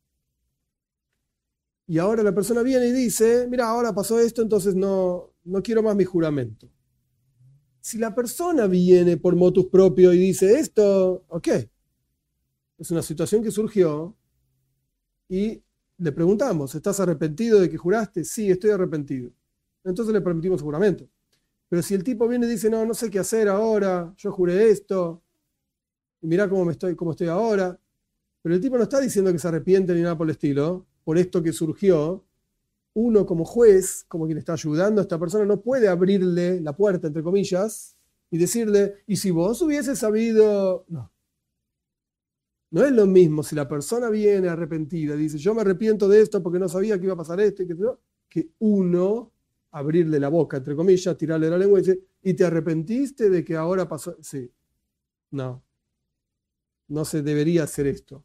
y ahora la persona viene y dice, mira, ahora pasó esto, entonces no, no quiero más mi juramento. Si la persona viene por motus propio y dice esto, ok, es una situación que surgió y le preguntamos, ¿estás arrepentido de que juraste? Sí, estoy arrepentido. Entonces le permitimos juramento. Pero si el tipo viene y dice, no, no sé qué hacer ahora, yo juré esto, y mirá cómo, me estoy, cómo estoy ahora, pero el tipo no está diciendo que se arrepiente ni nada por el estilo, por esto que surgió, uno como juez, como quien está ayudando a esta persona, no puede abrirle la puerta, entre comillas, y decirle, y si vos hubieses sabido... No. No es lo mismo si la persona viene arrepentida y dice, yo me arrepiento de esto porque no sabía que iba a pasar esto, y que, que uno abrirle la boca, entre comillas, tirarle la lengua y decir, ¿y te arrepentiste de que ahora pasó? Sí. No. No se debería hacer esto.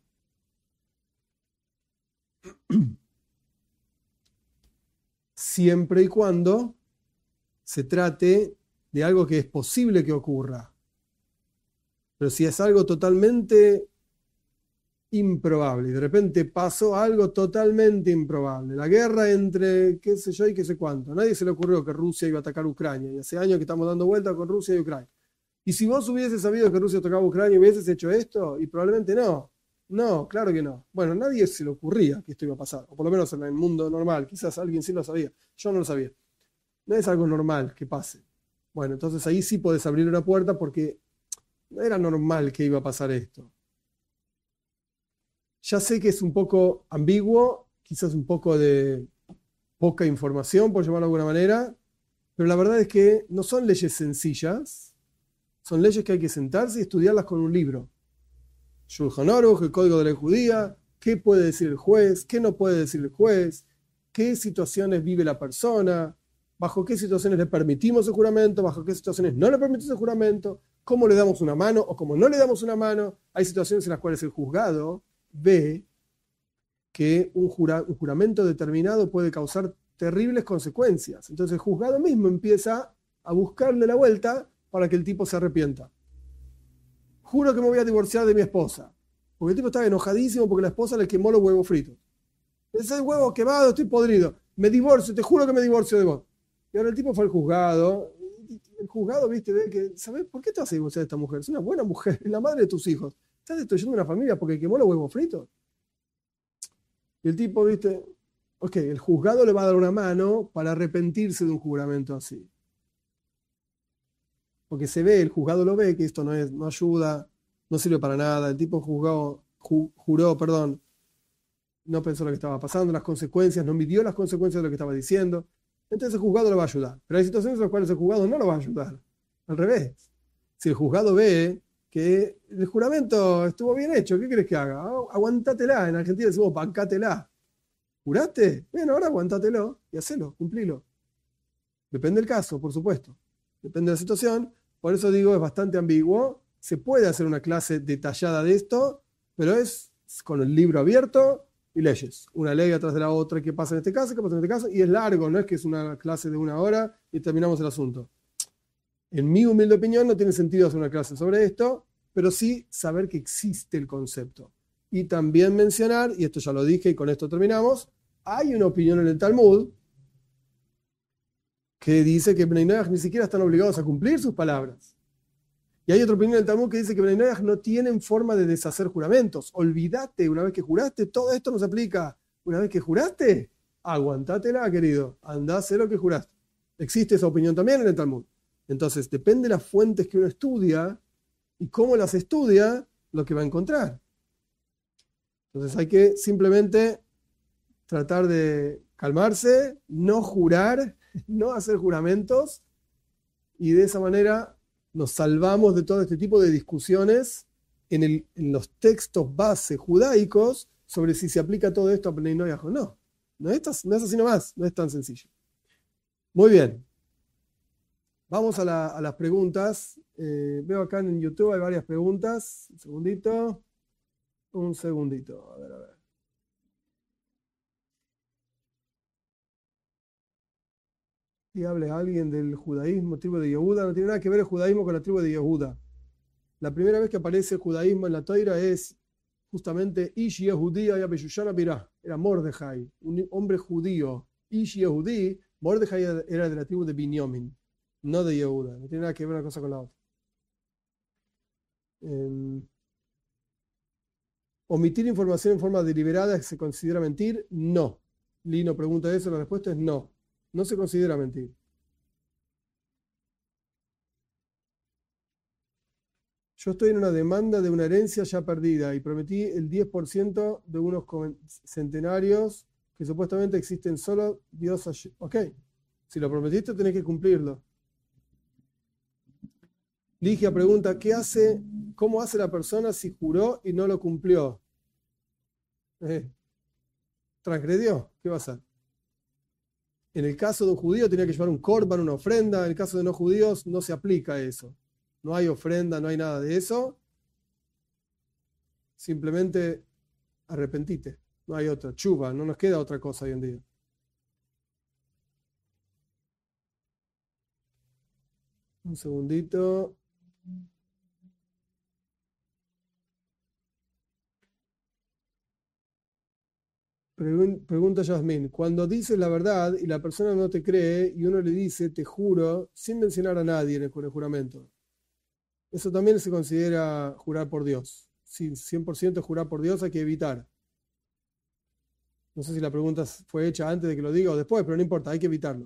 Siempre y cuando se trate de algo que es posible que ocurra. Pero si es algo totalmente improbable, y de repente pasó algo totalmente improbable, la guerra entre qué sé yo y qué sé cuánto, a nadie se le ocurrió que Rusia iba a atacar Ucrania, y hace años que estamos dando vuelta con Rusia y Ucrania. Y si vos hubieses sabido que Rusia atacaba Ucrania, ¿hubieses hecho esto? Y probablemente no. No, claro que no. Bueno, a nadie se le ocurría que esto iba a pasar, o por lo menos en el mundo normal. Quizás alguien sí lo sabía. Yo no lo sabía. No es algo normal que pase. Bueno, entonces ahí sí podés abrir una puerta porque no era normal que iba a pasar esto. Ya sé que es un poco ambiguo, quizás un poco de poca información, por llamarlo de alguna manera, pero la verdad es que no son leyes sencillas, son leyes que hay que sentarse y estudiarlas con un libro. Shulchan Aruch, el Código de la Judía, qué puede decir el juez, qué no puede decir el juez, qué situaciones vive la persona, bajo qué situaciones le permitimos el juramento, bajo qué situaciones no le permitimos el juramento, cómo le damos una mano o cómo no le damos una mano. Hay situaciones en las cuales el juzgado ve que un, jura, un juramento determinado puede causar terribles consecuencias. Entonces el juzgado mismo empieza a buscarle la vuelta para que el tipo se arrepienta. Juro que me voy a divorciar de mi esposa. Porque el tipo estaba enojadísimo porque la esposa le quemó los huevos fritos. Ese huevo quemado, estoy podrido. Me divorcio, te juro que me divorcio de vos. Y ahora el tipo fue al juzgado. El juzgado, viste, ve que, ¿sabes por qué te vas a divorciar de esta mujer? Es una buena mujer, es la madre de tus hijos. Estás destruyendo una familia porque quemó los huevos fritos. Y el tipo, viste, ok, el juzgado le va a dar una mano para arrepentirse de un juramento así. Porque se ve, el juzgado lo ve, que esto no, es, no ayuda, no sirve para nada. El tipo juzgado, ju, juró, perdón, no pensó lo que estaba pasando, las consecuencias, no midió las consecuencias de lo que estaba diciendo. Entonces el juzgado lo va a ayudar. Pero hay situaciones en las cuales el juzgado no lo va a ayudar. Al revés. Si el juzgado ve que el juramento estuvo bien hecho, ¿qué querés que haga? Ah, aguantátela, en Argentina decimos bancátela. ¿Juraste? Bueno, ahora aguantátelo y hacelo, cumplilo. Depende del caso, por supuesto. Depende de la situación. Por eso digo, es bastante ambiguo. Se puede hacer una clase detallada de esto, pero es con el libro abierto y leyes. Una ley atrás de la otra, qué pasa en este caso, qué pasa en este caso, y es largo, no es que es una clase de una hora y terminamos el asunto. En mi humilde opinión no tiene sentido hacer una clase sobre esto, pero sí saber que existe el concepto. Y también mencionar, y esto ya lo dije y con esto terminamos, hay una opinión en el Talmud que dice que Bnei Noach ni siquiera están obligados a cumplir sus palabras. Y hay otra opinión del Talmud que dice que Bnei Noach no tienen forma de deshacer juramentos. Olvídate, una vez que juraste, todo esto no se aplica. Una vez que juraste, aguantátela, querido. Andá a hacer lo que juraste. Existe esa opinión también en el Talmud. Entonces, depende de las fuentes que uno estudia y cómo las estudia, lo que va a encontrar. Entonces hay que simplemente tratar de calmarse, no jurar, no hacer juramentos, y de esa manera nos salvamos de todo este tipo de discusiones en, el, en los textos base judaicos sobre si se aplica todo esto a Bnei Noach o no. No es, no es así nomás, no es tan sencillo. Muy bien. Vamos a, la, a las preguntas. Eh, veo acá en YouTube hay varias preguntas. Un segundito. Un segundito. A ver, a ver. Y hable alguien del judaísmo, tribu de Yehuda. No tiene nada que ver el judaísmo con la tribu de Yehuda. La primera vez que aparece el judaísmo en la Toira es justamente Ish Yehudí Ayabeshushana Pirá. Era Mordejai, un hombre judío. Ish Yehudí, Mordejai era de la tribu de Binyamin, no de Yehuda. No tiene nada que ver una cosa con la otra. Eh, ¿Omitir información en forma deliberada se considera mentir? No. Lino pregunta eso, la respuesta es no. No se considera mentir. Yo estoy en una demanda de una herencia ya perdida y prometí el diez por ciento de unos centenarios que supuestamente existen solo Dios allí. Ok, si lo prometiste tenés que cumplirlo. Ligia pregunta, ¿qué hace, cómo hace la persona si juró y no lo cumplió? Eh, ¿Transgredió? ¿Qué va a hacer? En el caso de un judío tenía que llevar un korban, una ofrenda. En el caso de no judíos no se aplica eso. No hay ofrenda, no hay nada de eso. Simplemente arrepentite. No hay otra. Chuva, no nos queda otra cosa hoy en día. Un segundito. Pregunta Yasmín, cuando dices la verdad y la persona no te cree y uno le dice te juro sin mencionar a nadie en el juramento, eso también se considera jurar por Dios. Si cien por ciento es jurar por Dios, hay que evitar. No sé si la pregunta fue hecha antes de que lo diga o después, pero no importa, hay que evitarlo.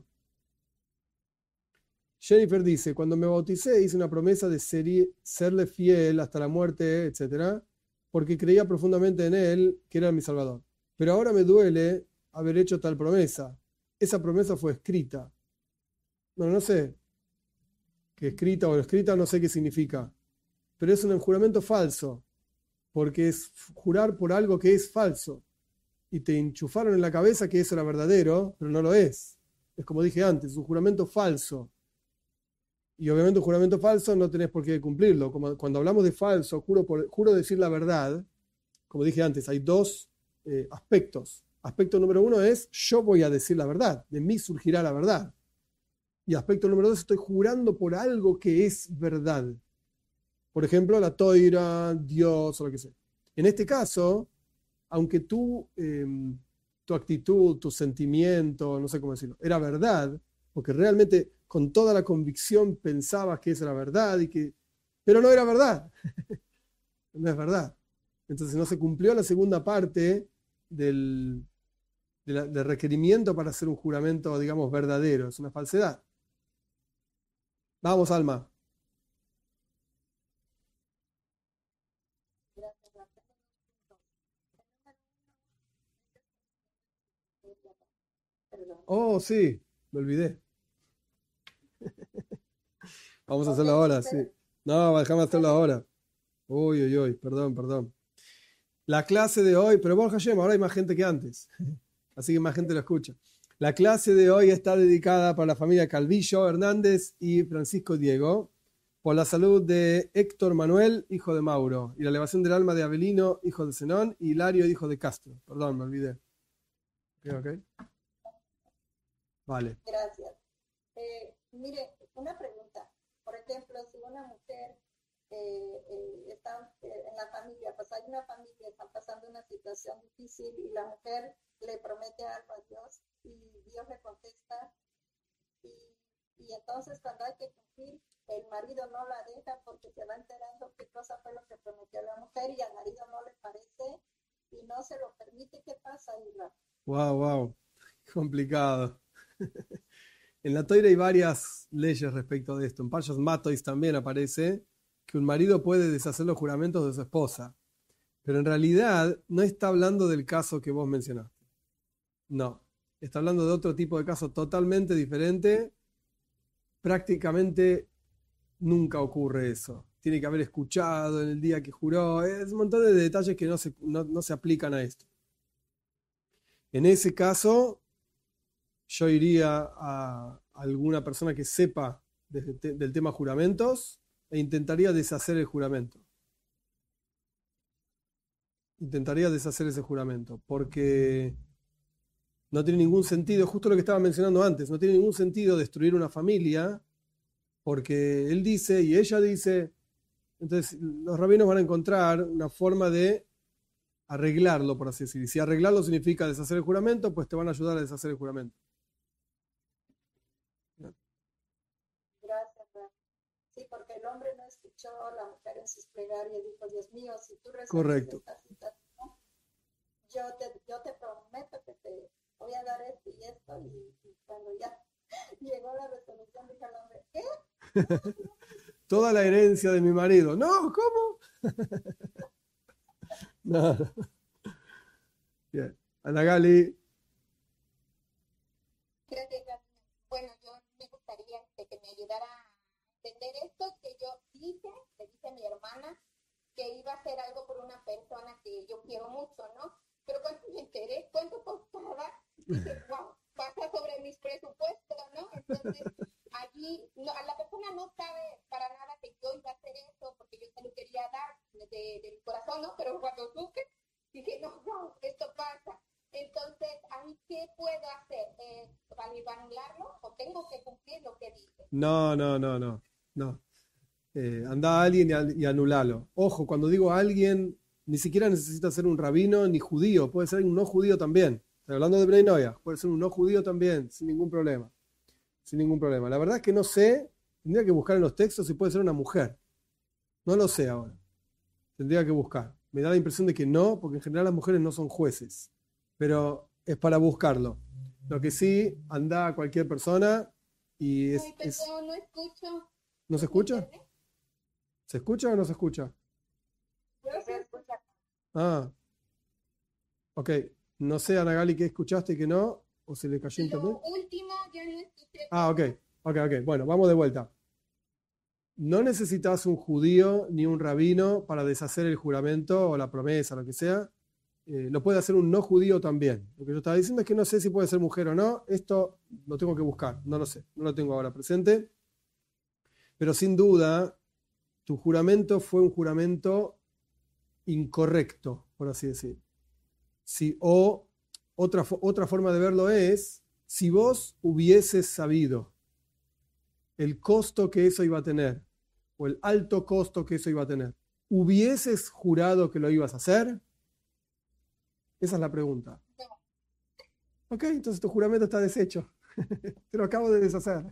Jennifer dice, cuando me bauticé hice una promesa de ser, serle fiel hasta la muerte, etcétera, porque creía profundamente en él, que era mi Salvador. Pero ahora me duele haber hecho tal promesa. Esa promesa fue escrita. Bueno, no sé qué escrita o escrita, no sé qué significa. Pero es un juramento falso, porque es jurar por algo que es falso. Y te enchufaron en la cabeza que eso era verdadero, pero no lo es. Es como dije antes, un juramento falso. Y obviamente un juramento falso no tenés por qué cumplirlo. Como cuando hablamos de falso, juro, por, juro decir la verdad, como dije antes, hay dos eh, aspectos. Aspecto número uno es, yo voy a decir la verdad, de mí surgirá la verdad. Y aspecto número dos, estoy jurando por algo que es verdad. Por ejemplo, la toira, Dios o lo que sea. En este caso, aunque tú, eh, tu actitud, tu sentimiento, no sé cómo decirlo, era verdad, porque realmente con toda la convicción pensabas que eso era verdad, y que, pero no era verdad. No es verdad. Entonces no se cumplió la segunda parte del, de la, del requerimiento para hacer un juramento, digamos, verdadero. Es una falsedad. Vamos, Alma. Oh, sí, me olvidé. Vamos a hacerlo ahora, sí. No, déjame hacerlo ahora. Uy, uy, uy, perdón, perdón. La clase de hoy, pero Baruch Hashem, ahora hay más gente que antes, así que más gente lo escucha. La clase de hoy está dedicada para la familia Calvillo Hernández y Francisco Diego, por la salud de Héctor Manuel, hijo de Mauro, y la elevación del alma de Abelino, hijo de Zenón, y Hilario, hijo de Castro. Perdón, me olvidé. Ok, ok. Vale. Gracias. Eh, mire, una pregunta. Por ejemplo, si una mujer eh, eh, está eh, en la familia, pues hay una familia, está pasando una situación difícil y la mujer le promete algo a Dios y Dios le contesta y, y entonces cuando hay que cumplir, el marido no la deja porque se va enterando qué cosa fue lo que prometió la mujer y al marido no le parece y no se lo permite. ¿Qué pasa, Isra? Wow, wow. Complicado. En la Toira hay varias leyes respecto de esto. En Parshas Matois también aparece que un marido puede deshacer los juramentos de su esposa. Pero en realidad no está hablando del caso que vos mencionaste. No. Está hablando de otro tipo de caso totalmente diferente. Prácticamente nunca ocurre eso. Tiene que haber escuchado en el día que juró. Es un montón de detalles que no se, no, no se aplican a esto. En ese caso, yo iría a alguna persona que sepa de, de, del tema juramentos e intentaría deshacer el juramento. Intentaría deshacer ese juramento, porque no tiene ningún sentido, justo lo que estaba mencionando antes, no tiene ningún sentido destruir una familia, porque él dice y ella dice, entonces los rabinos van a encontrar una forma de arreglarlo, por así decirlo. Y si arreglarlo significa deshacer el juramento, pues te van a ayudar a deshacer el juramento. Gracias. Sí, porque el hombre no escuchó a la mujer en sus plegarias y dijo, Dios mío, si tú resuelves Correcto. esta situación, yo te, yo te prometo que te voy a dar esto y esto. Y, y cuando ya llegó la resolución, dijo el hombre, ¿qué? Toda la herencia de mi marido. No, ¿cómo? No. Bien. Ana Gali. Gracias, bueno, yo me gustaría que me ayudara a entender esto que yo dije, le dije a mi hermana que iba a hacer algo por una persona que yo quiero mucho, ¿no? Pero cuando me enteré cuánto costaba, dije, wow, pasa sobre mis presupuestos, ¿no? Entonces, allí, no, a la persona no sabe para nada que yo iba a hacer eso, porque yo se lo quería dar de, de mi corazón, ¿no? Pero cuando supe, dije, no, wow, esto pasa. Entonces, ¿a mí qué puedo hacer? Eh, ¿Para anularlo o tengo que cumplir lo que dije? No, no, no, no. no. Eh, anda a alguien y, y anulalo. Ojo, cuando digo alguien, ni siquiera necesita ser un rabino ni judío, puede ser un no judío también. Estoy hablando de Bnei Noyaj, puede ser un no judío también, sin ningún problema. Sin ningún problema. La verdad es que no sé, tendría que buscar en los textos si puede ser una mujer. No lo sé ahora. Tendría que buscar. Me da la impresión de que no, porque en general las mujeres no son jueces. Pero es para buscarlo. Lo que sí, anda a cualquier persona y es... Ay, perdón, es... no escucho. ¿No se escucha? ¿Se escucha o no se escucha? Yo sí escucho. Ah, ok. No sé, Ana Gali, qué escuchaste y qué no, o se le cayó internet. Lo último, yo no escuché. Ah, ok, ok, ok. Bueno, vamos de vuelta. No necesitas un judío ni un rabino para deshacer el juramento o la promesa, lo que sea. Eh, lo puede hacer un no judío también. Lo que yo estaba diciendo es que no sé si puede ser mujer o no. Esto lo tengo que buscar, no lo sé, no lo tengo ahora presente. Pero sin duda, tu juramento fue un juramento incorrecto, por así decir. Si, o otra, otra forma de verlo es, si vos hubieses sabido el costo que eso iba a tener, o el alto costo que eso iba a tener, ¿hubieses jurado que lo ibas a hacer? Esa es la pregunta. Ok, entonces tu juramento está deshecho. Te lo acabo de deshacer.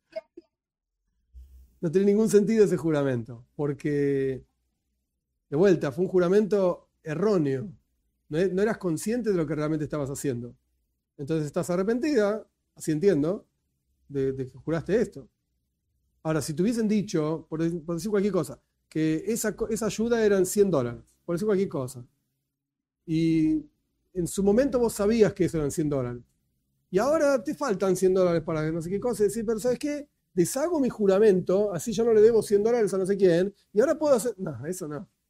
No tiene ningún sentido ese juramento, porque, de vuelta, fue un juramento erróneo. No, no eras consciente de lo que realmente estabas haciendo. Entonces estás arrepentida, así entiendo, de, de que juraste esto. Ahora, si te hubiesen dicho, por, por decir cualquier cosa, que esa, esa ayuda eran cien dólares, por decir cualquier cosa, y en su momento vos sabías que eso eran cien dólares, y ahora te faltan cien dólares para no sé qué cosa, y decir, pero ¿sabes qué? Deshago mi juramento, así yo no le debo cien dólares a no sé quién, y ahora puedo hacer... No, eso no.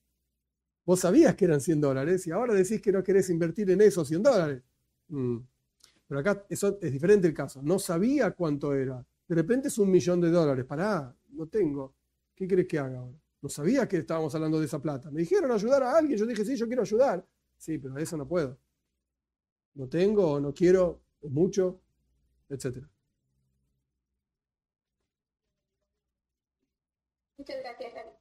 Vos sabías que eran cien dólares y ahora decís que no querés invertir en esos cien dólares. Mm. Pero acá eso es diferente el caso. No sabía cuánto era. De repente es un millón de dólares. Pará, no tengo. ¿Qué querés que haga ahora? No sabía que estábamos hablando de esa plata. Me dijeron ayudar a alguien. Yo dije, sí, yo quiero ayudar. Sí, pero eso no puedo. No tengo, no quiero, es mucho, etcétera. Muchas gracias, David.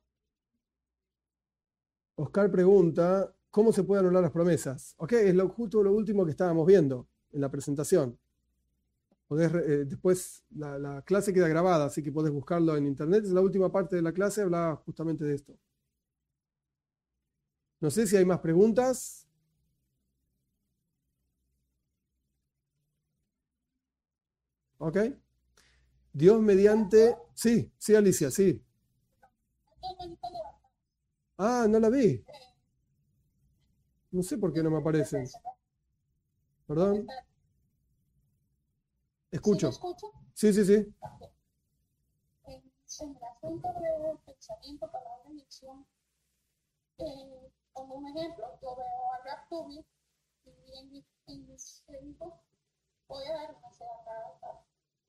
Oscar pregunta, ¿cómo se pueden anular las promesas? Ok, es lo, justo lo último que estábamos viendo en la presentación. Podés, eh, después la, la clase queda grabada, así que podés buscarlo en internet. Es la última parte de la clase, hablaba justamente de esto. No sé si hay más preguntas. Ok. Dios mediante... Sí, sí, Alicia, sí. Ah, no la vi. No sé por qué no me aparecen. ¿Perdón? Escucho. Sí, sí, sí. En el asunto del pensamiento, palabra y acción, eh, como un ejemplo, yo veo a Raptubi y en, mi, en mis tiempos voy a dar una sea cada tarde.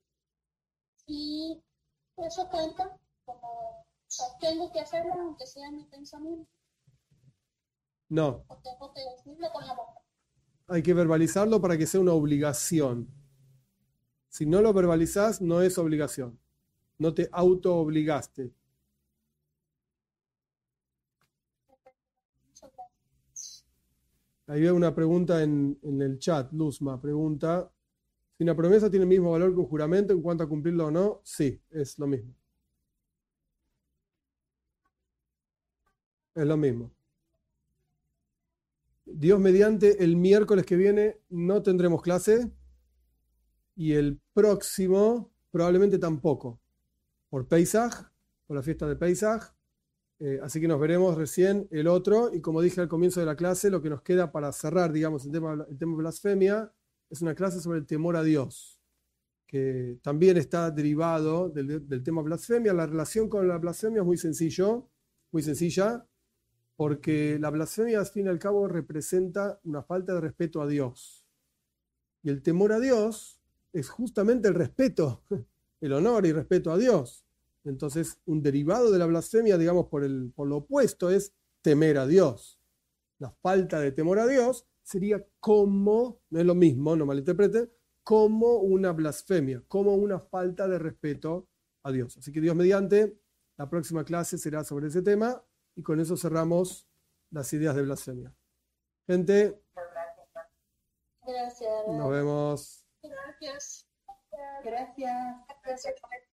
Y eso cuenta como, o sea, tengo que hacerlo aunque sea en mi pensamiento, No, o tengo que decirlo con la boca. hay que verbalizarlo para que sea una obligación. Si no lo verbalizás, no es obligación. No te auto-obligaste. Ahí veo una pregunta en, en el chat. Luzma pregunta, si una promesa tiene el mismo valor que un juramento en cuanto a cumplirlo o no, sí, es lo mismo. Es lo mismo. Dios mediante, el miércoles que viene no tendremos clase y el próximo probablemente tampoco, por Pesaj, por la fiesta de Pesaj. Eh, así que nos veremos recién el otro y como dije al comienzo de la clase, lo que nos queda para cerrar, digamos, el tema, el tema de blasfemia es una clase sobre el temor a Dios, que también está derivado del, del tema blasfemia. La relación con la blasfemia es muy sencillo, muy sencilla, porque la blasfemia al fin y al cabo representa una falta de respeto a Dios. Y el temor a Dios es justamente el respeto, el honor y respeto a Dios. Entonces, un derivado de la blasfemia, digamos, por, el, por lo opuesto, es temer a Dios. La falta de temor a Dios sería como, no es lo mismo, no malinterpreten, como una blasfemia, como una falta de respeto a Dios. Así que Dios mediante, la próxima clase será sobre ese tema y con eso cerramos las ideas de blasfemia. Gente, Gracias. nos vemos. Gracias. Gracias. Gracias.